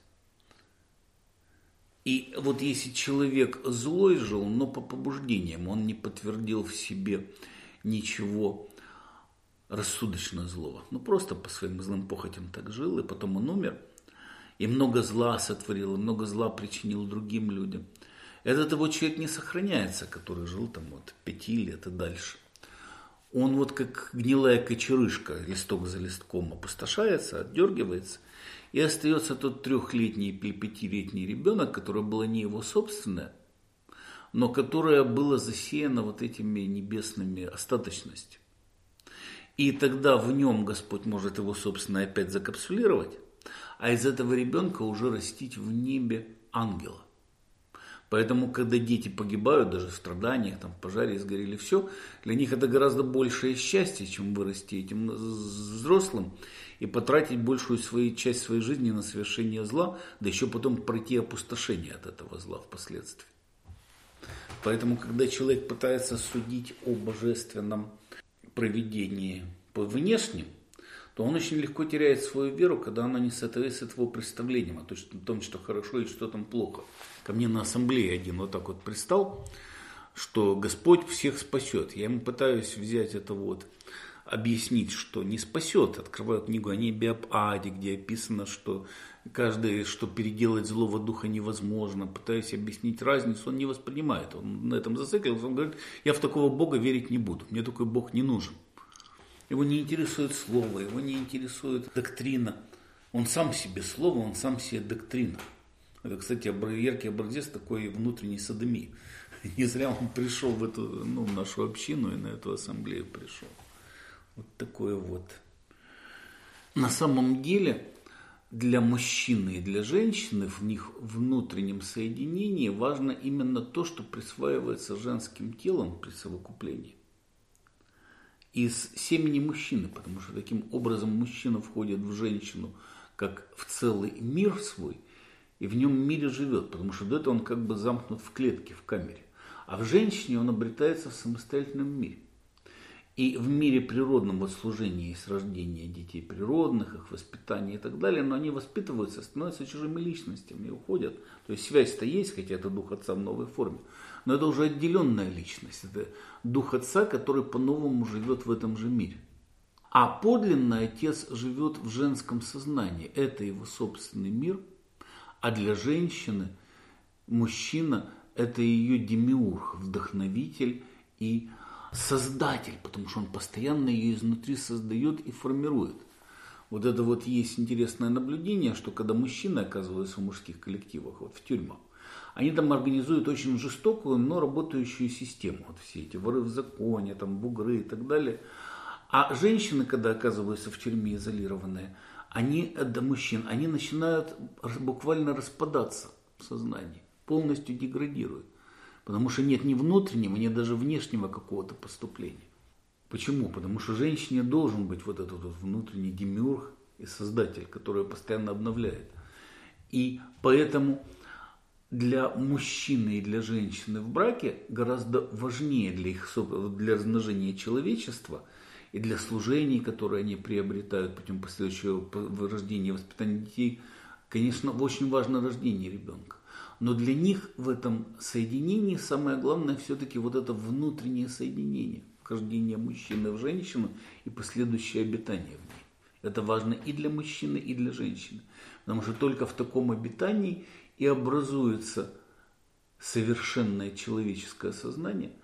И вот если человек злой жил, но по побуждениям, он не подтвердил в себе ничего рассудочно злого, ну просто по своим злым похотям так жил, и потом он умер, и много зла сотворил, и много зла причинил другим людям. Этот его человек не сохраняется, который жил там вот пяти лет и дальше. Он вот как гнилая кочерышка, листок за листком опустошается, отдергивается, и остается тот трехлетний или пятилетний ребенок, который было не его собственное, но которое было засеяно вот этими небесными остаточностями. И тогда в нем Господь может его собственно опять закапсулировать, а из этого ребенка уже растить в небе ангела. Поэтому, когда дети погибают, даже в страданиях, там, в пожаре сгорели все, для них это гораздо большее счастье, чем вырасти этим взрослым и потратить большую свою, часть своей жизни на совершение зла, да еще потом пройти опустошение от этого зла впоследствии. Поэтому, когда человек пытается судить о божественном провидении по внешним, то он очень легко теряет свою веру, когда она не соответствует его представлениям о том, что хорошо и что там плохо. Ко мне на ассамблее один вот так вот пристал, что Господь всех спасет. Я ему пытаюсь взять это вот, объяснить, что не спасет. Открываю книгу о небе об аде, где описано, что каждый, что переделать злого духа невозможно. Пытаюсь объяснить разницу, он не воспринимает. Он на этом зациклился, он говорит, я в такого Бога верить не буду, мне такой Бог не нужен. Его не интересует слово, его не интересует доктрина. Он сам себе слово, он сам себе доктрина. Это, кстати, яркий образец такой внутренней содомии. Не зря он пришел в эту, ну, в нашу общину и на эту ассамблею пришел. Вот такое вот. На самом деле, для мужчины и для женщины в них внутреннем соединении важно именно то, что присваивается женским телом при совокуплении из семени мужчины, потому что таким образом мужчина входит в женщину как в целый мир свой, и в нем мире живет, потому что до этого он как бы замкнут в клетке, в камере. А в женщине он обретается в самостоятельном мире. И в мире природном, вот служения и с рождения детей природных, их воспитания и так далее, но они воспитываются, становятся чужими личностями и уходят. То есть связь-то есть, хотя это дух отца в новой форме. Но это уже отделенная личность. Это дух отца, который по-новому живет в этом же мире. А подлинный отец живет в женском сознании. Это его собственный мир. А для женщины мужчина – это ее демиург, вдохновитель и создатель, потому что он постоянно ее изнутри создает и формирует. Вот это вот есть интересное наблюдение, что когда мужчины оказываются в мужских коллективах, вот в тюрьмах, они там организуют очень жестокую, но работающую систему. Вот все эти воры в законе, там, бугры и так далее. А женщины, когда оказываются в тюрьме изолированные, они, до мужчин, они начинают буквально распадаться в сознании, полностью деградируют. Потому что нет ни внутреннего, ни даже внешнего какого-то поступления. Почему? Потому что женщине должен быть вот этот вот внутренний демиург и создатель, который постоянно обновляет. И поэтому для мужчины и для женщины в браке гораздо важнее для их для размножения человечества и для служений, которые они приобретают путем последующего рождения и воспитания детей, конечно, очень важно рождение ребенка. Но для них в этом соединении самое главное все-таки вот это внутреннее соединение, вхождение мужчины в женщину и последующее обитание в ней. Это важно и для мужчины, и для женщины. Потому что только в таком обитании и образуется совершенное человеческое сознание,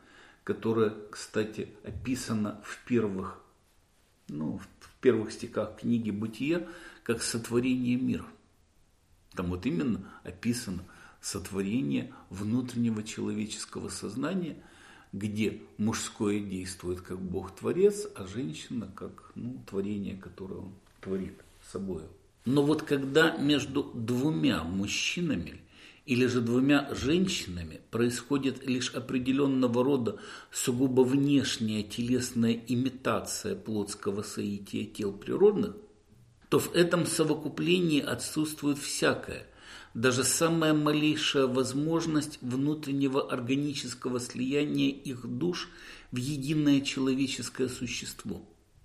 которое, кстати, описано в первых, ну, в первых стихах книги «Бытие» как сотворение мира. Там вот именно описано сотворение внутреннего человеческого сознания, где мужское действует как Бог-творец, а женщина как, ну, творение, которое он творит собой. Но вот когда между двумя мужчинами или же двумя женщинами происходит лишь определенного рода сугубо внешняя телесная имитация плотского соития тел природных, то в этом совокуплении отсутствует всякое, даже самая малейшая возможность внутреннего органического слияния их душ в единое человеческое существо.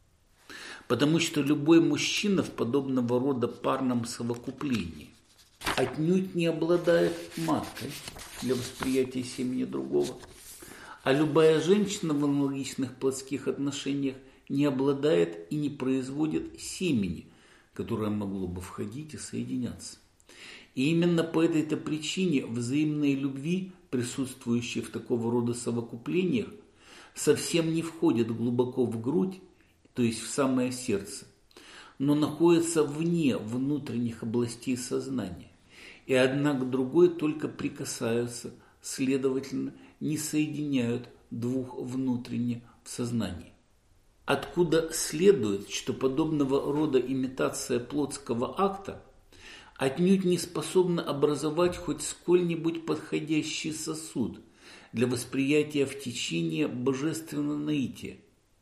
Потому что любой мужчина в подобного рода парном совокуплении отнюдь не обладает маткой для восприятия семени другого, а любая женщина в аналогичных плотских отношениях не обладает и не производит семени, которое могло бы входить и соединяться. И именно по этой-то причине взаимные любви, присутствующие в такого рода совокуплениях, совсем не входят глубоко в грудь, то есть в самое сердце, но находятся вне внутренних областей сознания, и одна к другой только прикасаются, следовательно, не соединяют двух внутренне в сознании. Откуда следует, что подобного рода имитация плотского акта отнюдь не способна образовать хоть сколь-нибудь подходящий сосуд для восприятия в течение божественного наития,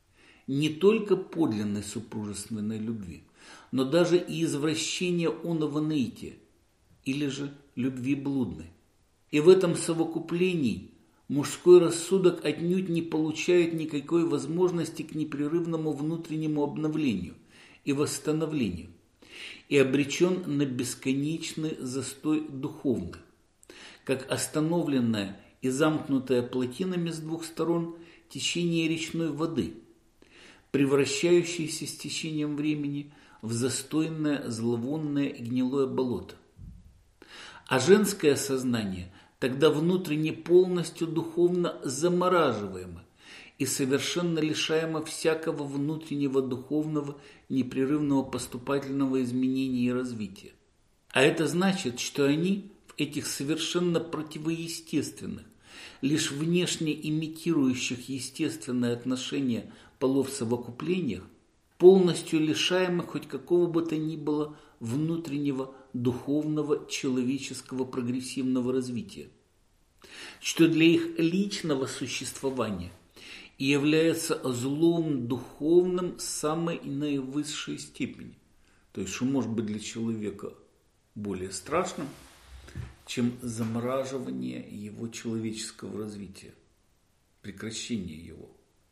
не только подлинной супружественной любви, но даже и извращения оного наития, или же любви блудной. И в этом совокуплении мужской рассудок отнюдь не получает никакой возможности к непрерывному внутреннему обновлению и восстановлению, и обречен на бесконечный застой духовный, как остановленная и замкнутая плотинами с двух сторон течение речной воды, превращающееся с течением времени в застойное, зловонное гнилое болото. А женское сознание тогда внутренне полностью духовно замораживаемо и совершенно лишаемо всякого внутреннего духовного непрерывного поступательного изменения и развития. А это значит, что они в этих совершенно противоестественных, лишь внешне имитирующих естественное отношение полов в совокуплениях, полностью лишаемо хоть какого бы то ни было внутреннего духовного человеческого прогрессивного развития, что для их личного существования и является злом духовным самой наивысшей степени. То есть, что может быть для человека более страшным, чем замораживание его человеческого развития, прекращение его.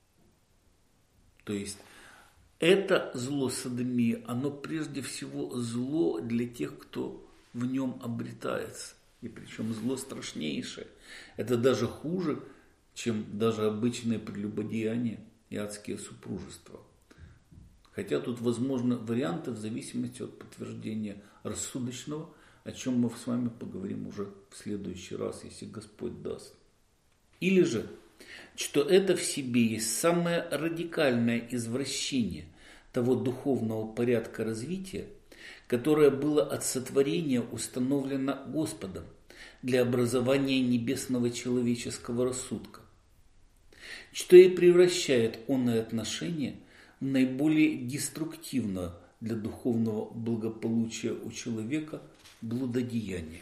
То есть, это зло содомии, оно прежде всего зло для тех, кто в нем обретается. И причем зло страшнейшее. Это даже хуже, чем даже обычное прелюбодеяние и адские супружества. Хотя тут возможны варианты в зависимости от подтверждения рассудочного, о чем мы с вами поговорим уже в следующий раз, если Господь даст. Или же, что это в себе есть самое радикальное извращение того духовного порядка развития, которое было от сотворения установлено Господом для образования небесного человеческого рассудка, что и превращает оное отношение в наиболее деструктивное для духовного благополучия у человека блудодеяние.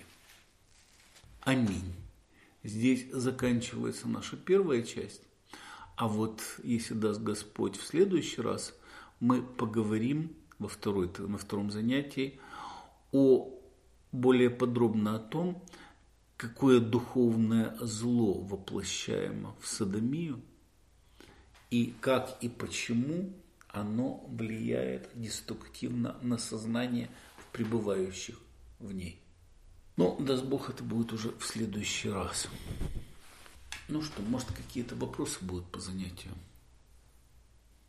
Аминь. Здесь заканчивается наша первая часть, а вот если даст Господь в следующий раз, мы поговорим во второй, на втором занятии о, более подробно о том, какое духовное зло воплощаемо в содомию и как и почему оно влияет деструктивно на сознание пребывающих в ней. Но, даст Бог, это будет уже в следующий раз. Ну что, может, какие-то вопросы будут по занятию?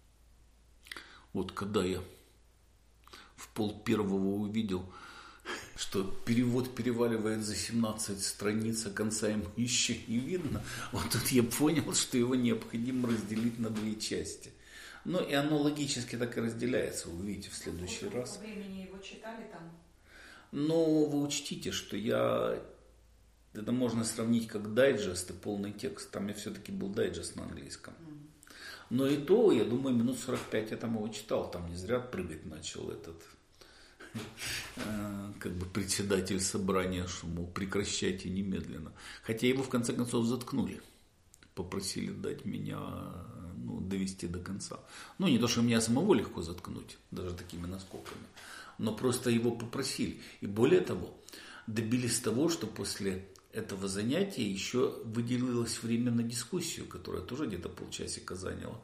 Вот когда я в пол первого увидел что перевод переваливает за семнадцать страниц, а конца ему еще не видно. Вот тут я понял, что его необходимо разделить на две части. Ну и оно логически так и разделяется, вы увидите в следующий Сколько раз. По времени его читали там? Но вы учтите, что я... Это можно сравнить как дайджест и полный текст. Там я все-таки был дайджест на английском. Но и то, я думаю, минут сорок пять я там его читал. Там не зря прыгать начал этот как бы председатель собрания, что, мол, прекращайте немедленно. Хотя его в конце концов заткнули. Попросили дать меня, ну, довести до конца. Ну, не то, что меня самого легко заткнуть, даже такими наскоками. Но просто его попросили. И более того, добились того, что после этого занятия еще выделилось время на дискуссию, которая тоже где-то полчасика заняла.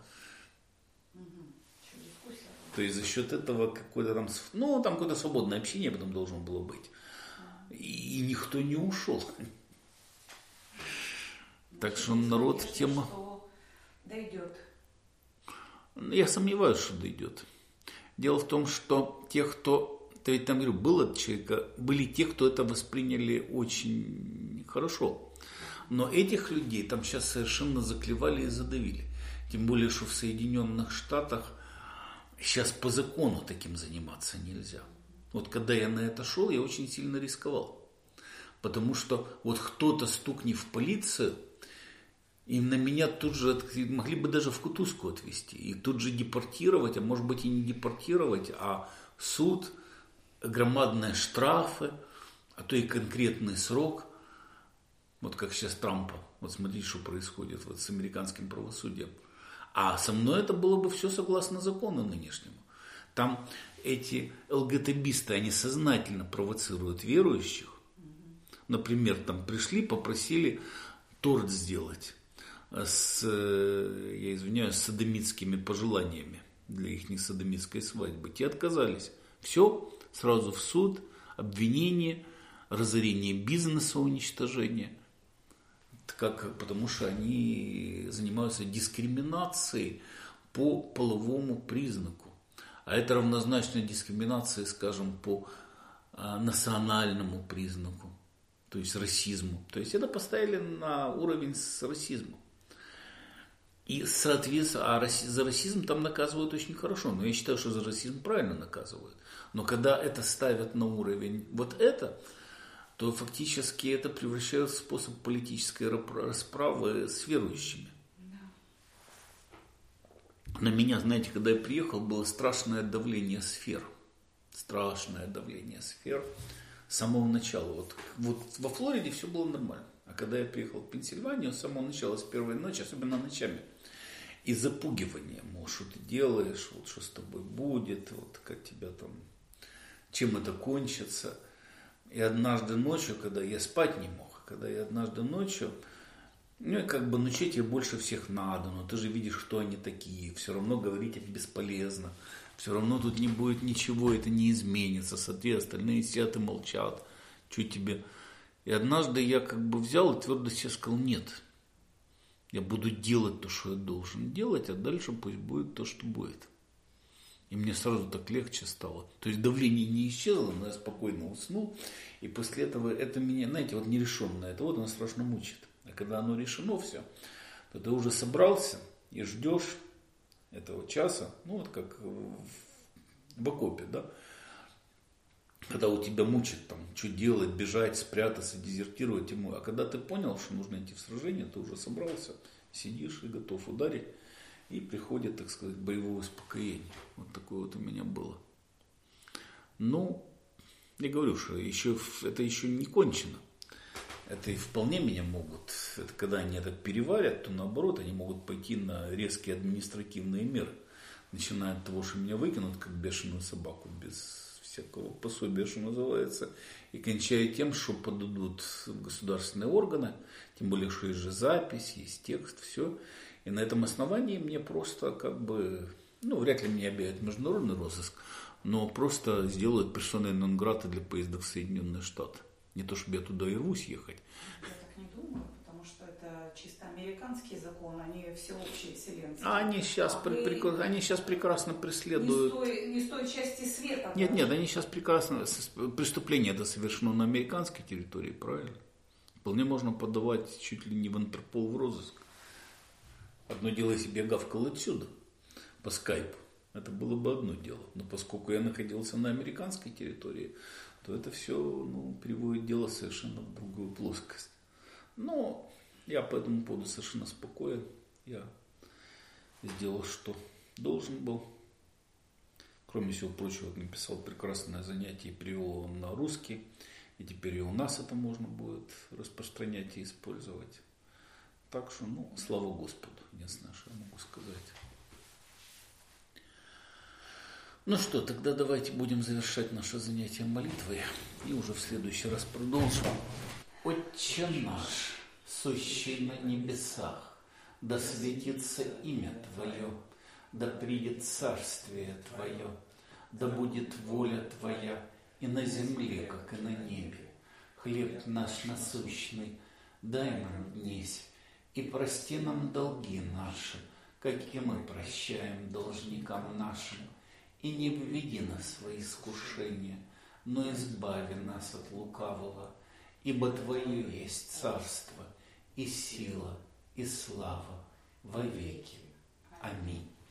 То есть за счет этого какое-то там, ну, там какое-то свободное общение потом должно было быть. И никто не ушел. Так что народ тема... Дойдет. Я сомневаюсь, что дойдет. Дело в том, что те, кто... То ведь там, говорю, было человека, были те, кто это восприняли очень хорошо. Но этих людей там сейчас совершенно заклевали и задавили. Тем более, что в Соединенных Штатах сейчас по закону таким заниматься нельзя. Вот когда я на это шел, я очень сильно рисковал. Потому что вот кто-то стукнет в полицию, и на меня тут же могли бы даже в кутузку отвезти. И тут же депортировать, а может быть и не депортировать, а суд, громадные штрафы, а то и конкретный срок. Вот как сейчас Трампа. Вот смотрите, что происходит вот с американским правосудием. А со мной это было бы все согласно закону нынешнему. Там эти ЛГТБисты, они сознательно провоцируют верующих. Например, там пришли, попросили торт сделать с, я извиняюсь, содомитскими пожеланиями для их содомитской свадьбы. Те отказались. Все, сразу в суд, обвинение, разорение бизнеса, уничтожение. Как, потому что они занимаются дискриминацией по половому признаку. А это равнозначно дискриминации, скажем, по а, национальному признаку, то есть расизму. То есть это поставили на уровень с расизмом. И, соответственно, а раси, за расизм там наказывают очень хорошо. Но я считаю, что за расизм правильно наказывают. Но когда это ставят на уровень вот это, то фактически это превращает в способ политической расправы с верующими. На меня, знаете, когда я приехал, было страшное давление сфер. Страшное давление сфер с самого начала. Вот, вот во Флориде все было нормально. А когда я приехал в Пенсильванию, с самого начала, с первой ночи, особенно ночами, и запугивание, мол, что ты делаешь, вот что с тобой будет, вот как тебя там, чем это кончится. И однажды ночью, когда я спать не мог, когда я однажды ночью, ну и как бы, ну что тебе больше всех надо, ну ты же видишь, кто они такие, все равно говорить это бесполезно, все равно тут не будет ничего, это не изменится, смотри, остальные сидят и молчат, что тебе... И однажды я как бы взял и твердо себе сказал, нет, я буду делать то, что я должен делать, а дальше пусть будет то, что будет. И мне сразу так легче стало. То есть давление не исчезло, но я спокойно уснул. И после этого это меня, знаете, вот нерешенное, это вот оно страшно мучит. А когда оно решено все, то ты уже собрался и ждешь этого часа, ну вот как в, в окопе, да. Когда у тебя мучит там, что делать, бежать, спрятаться, дезертировать ему. А когда ты понял, что нужно идти в сражение, ты уже собрался, сидишь и готов ударить. И приходит, так сказать, боевое успокоение. Вот такое вот у меня было. Ну, я говорю, что еще, это еще не кончено. Это и вполне меня могут, это когда они это переварят, то наоборот, они могут пойти на резкие административные меры. Начиная от того, что меня выкинут, как бешеную собаку, без всякого пособия, что называется, и кончая тем, что подадут в государственные органы, тем более, что есть же запись, есть текст, все. И на этом основании мне просто как бы, ну, вряд ли меня объявят международный розыск, но просто сделают персоной нон-грата для поездов в Соединенные Штаты. Не то, чтобы я туда и рвусь ехать. Я так не думаю, потому что это чисто американский закон, они всеобщие вселенские. А они сейчас, а при, при, они сейчас прекрасно преследуют... Не с, той, не с той части света. Нет, нет, они сейчас прекрасно... Преступление это совершено на американской территории, правильно? Вполне можно подавать чуть ли не в Интерпол в розыск. Одно дело, если бы я гавкал отсюда, по скайпу. Это было бы одно дело. Но поскольку я находился на американской территории, то это все ну, переводит дело совершенно в другую плоскость. Но я по этому поводу совершенно спокоен. Я сделал, что должен был. Кроме всего прочего, написал прекрасное занятие и перевел его на русский. И теперь и у нас это можно будет распространять и использовать. Так что, ну, слава Господу. Единственное, что я могу сказать. Ну что, тогда давайте будем завершать наше занятие молитвой. И уже в следующий раз продолжим. Отче наш, сущий на небесах, да светится имя Твое, да придет царствие Твое, да будет воля Твоя и на земле, как и на небе. Хлеб наш насущный дай нам днесь, и прости нам долги наши, как и мы прощаем должникам нашим. И не введи нас в свои искушения, но избави нас от лукавого, ибо Твое есть царство, и сила, и слава во веки. Аминь.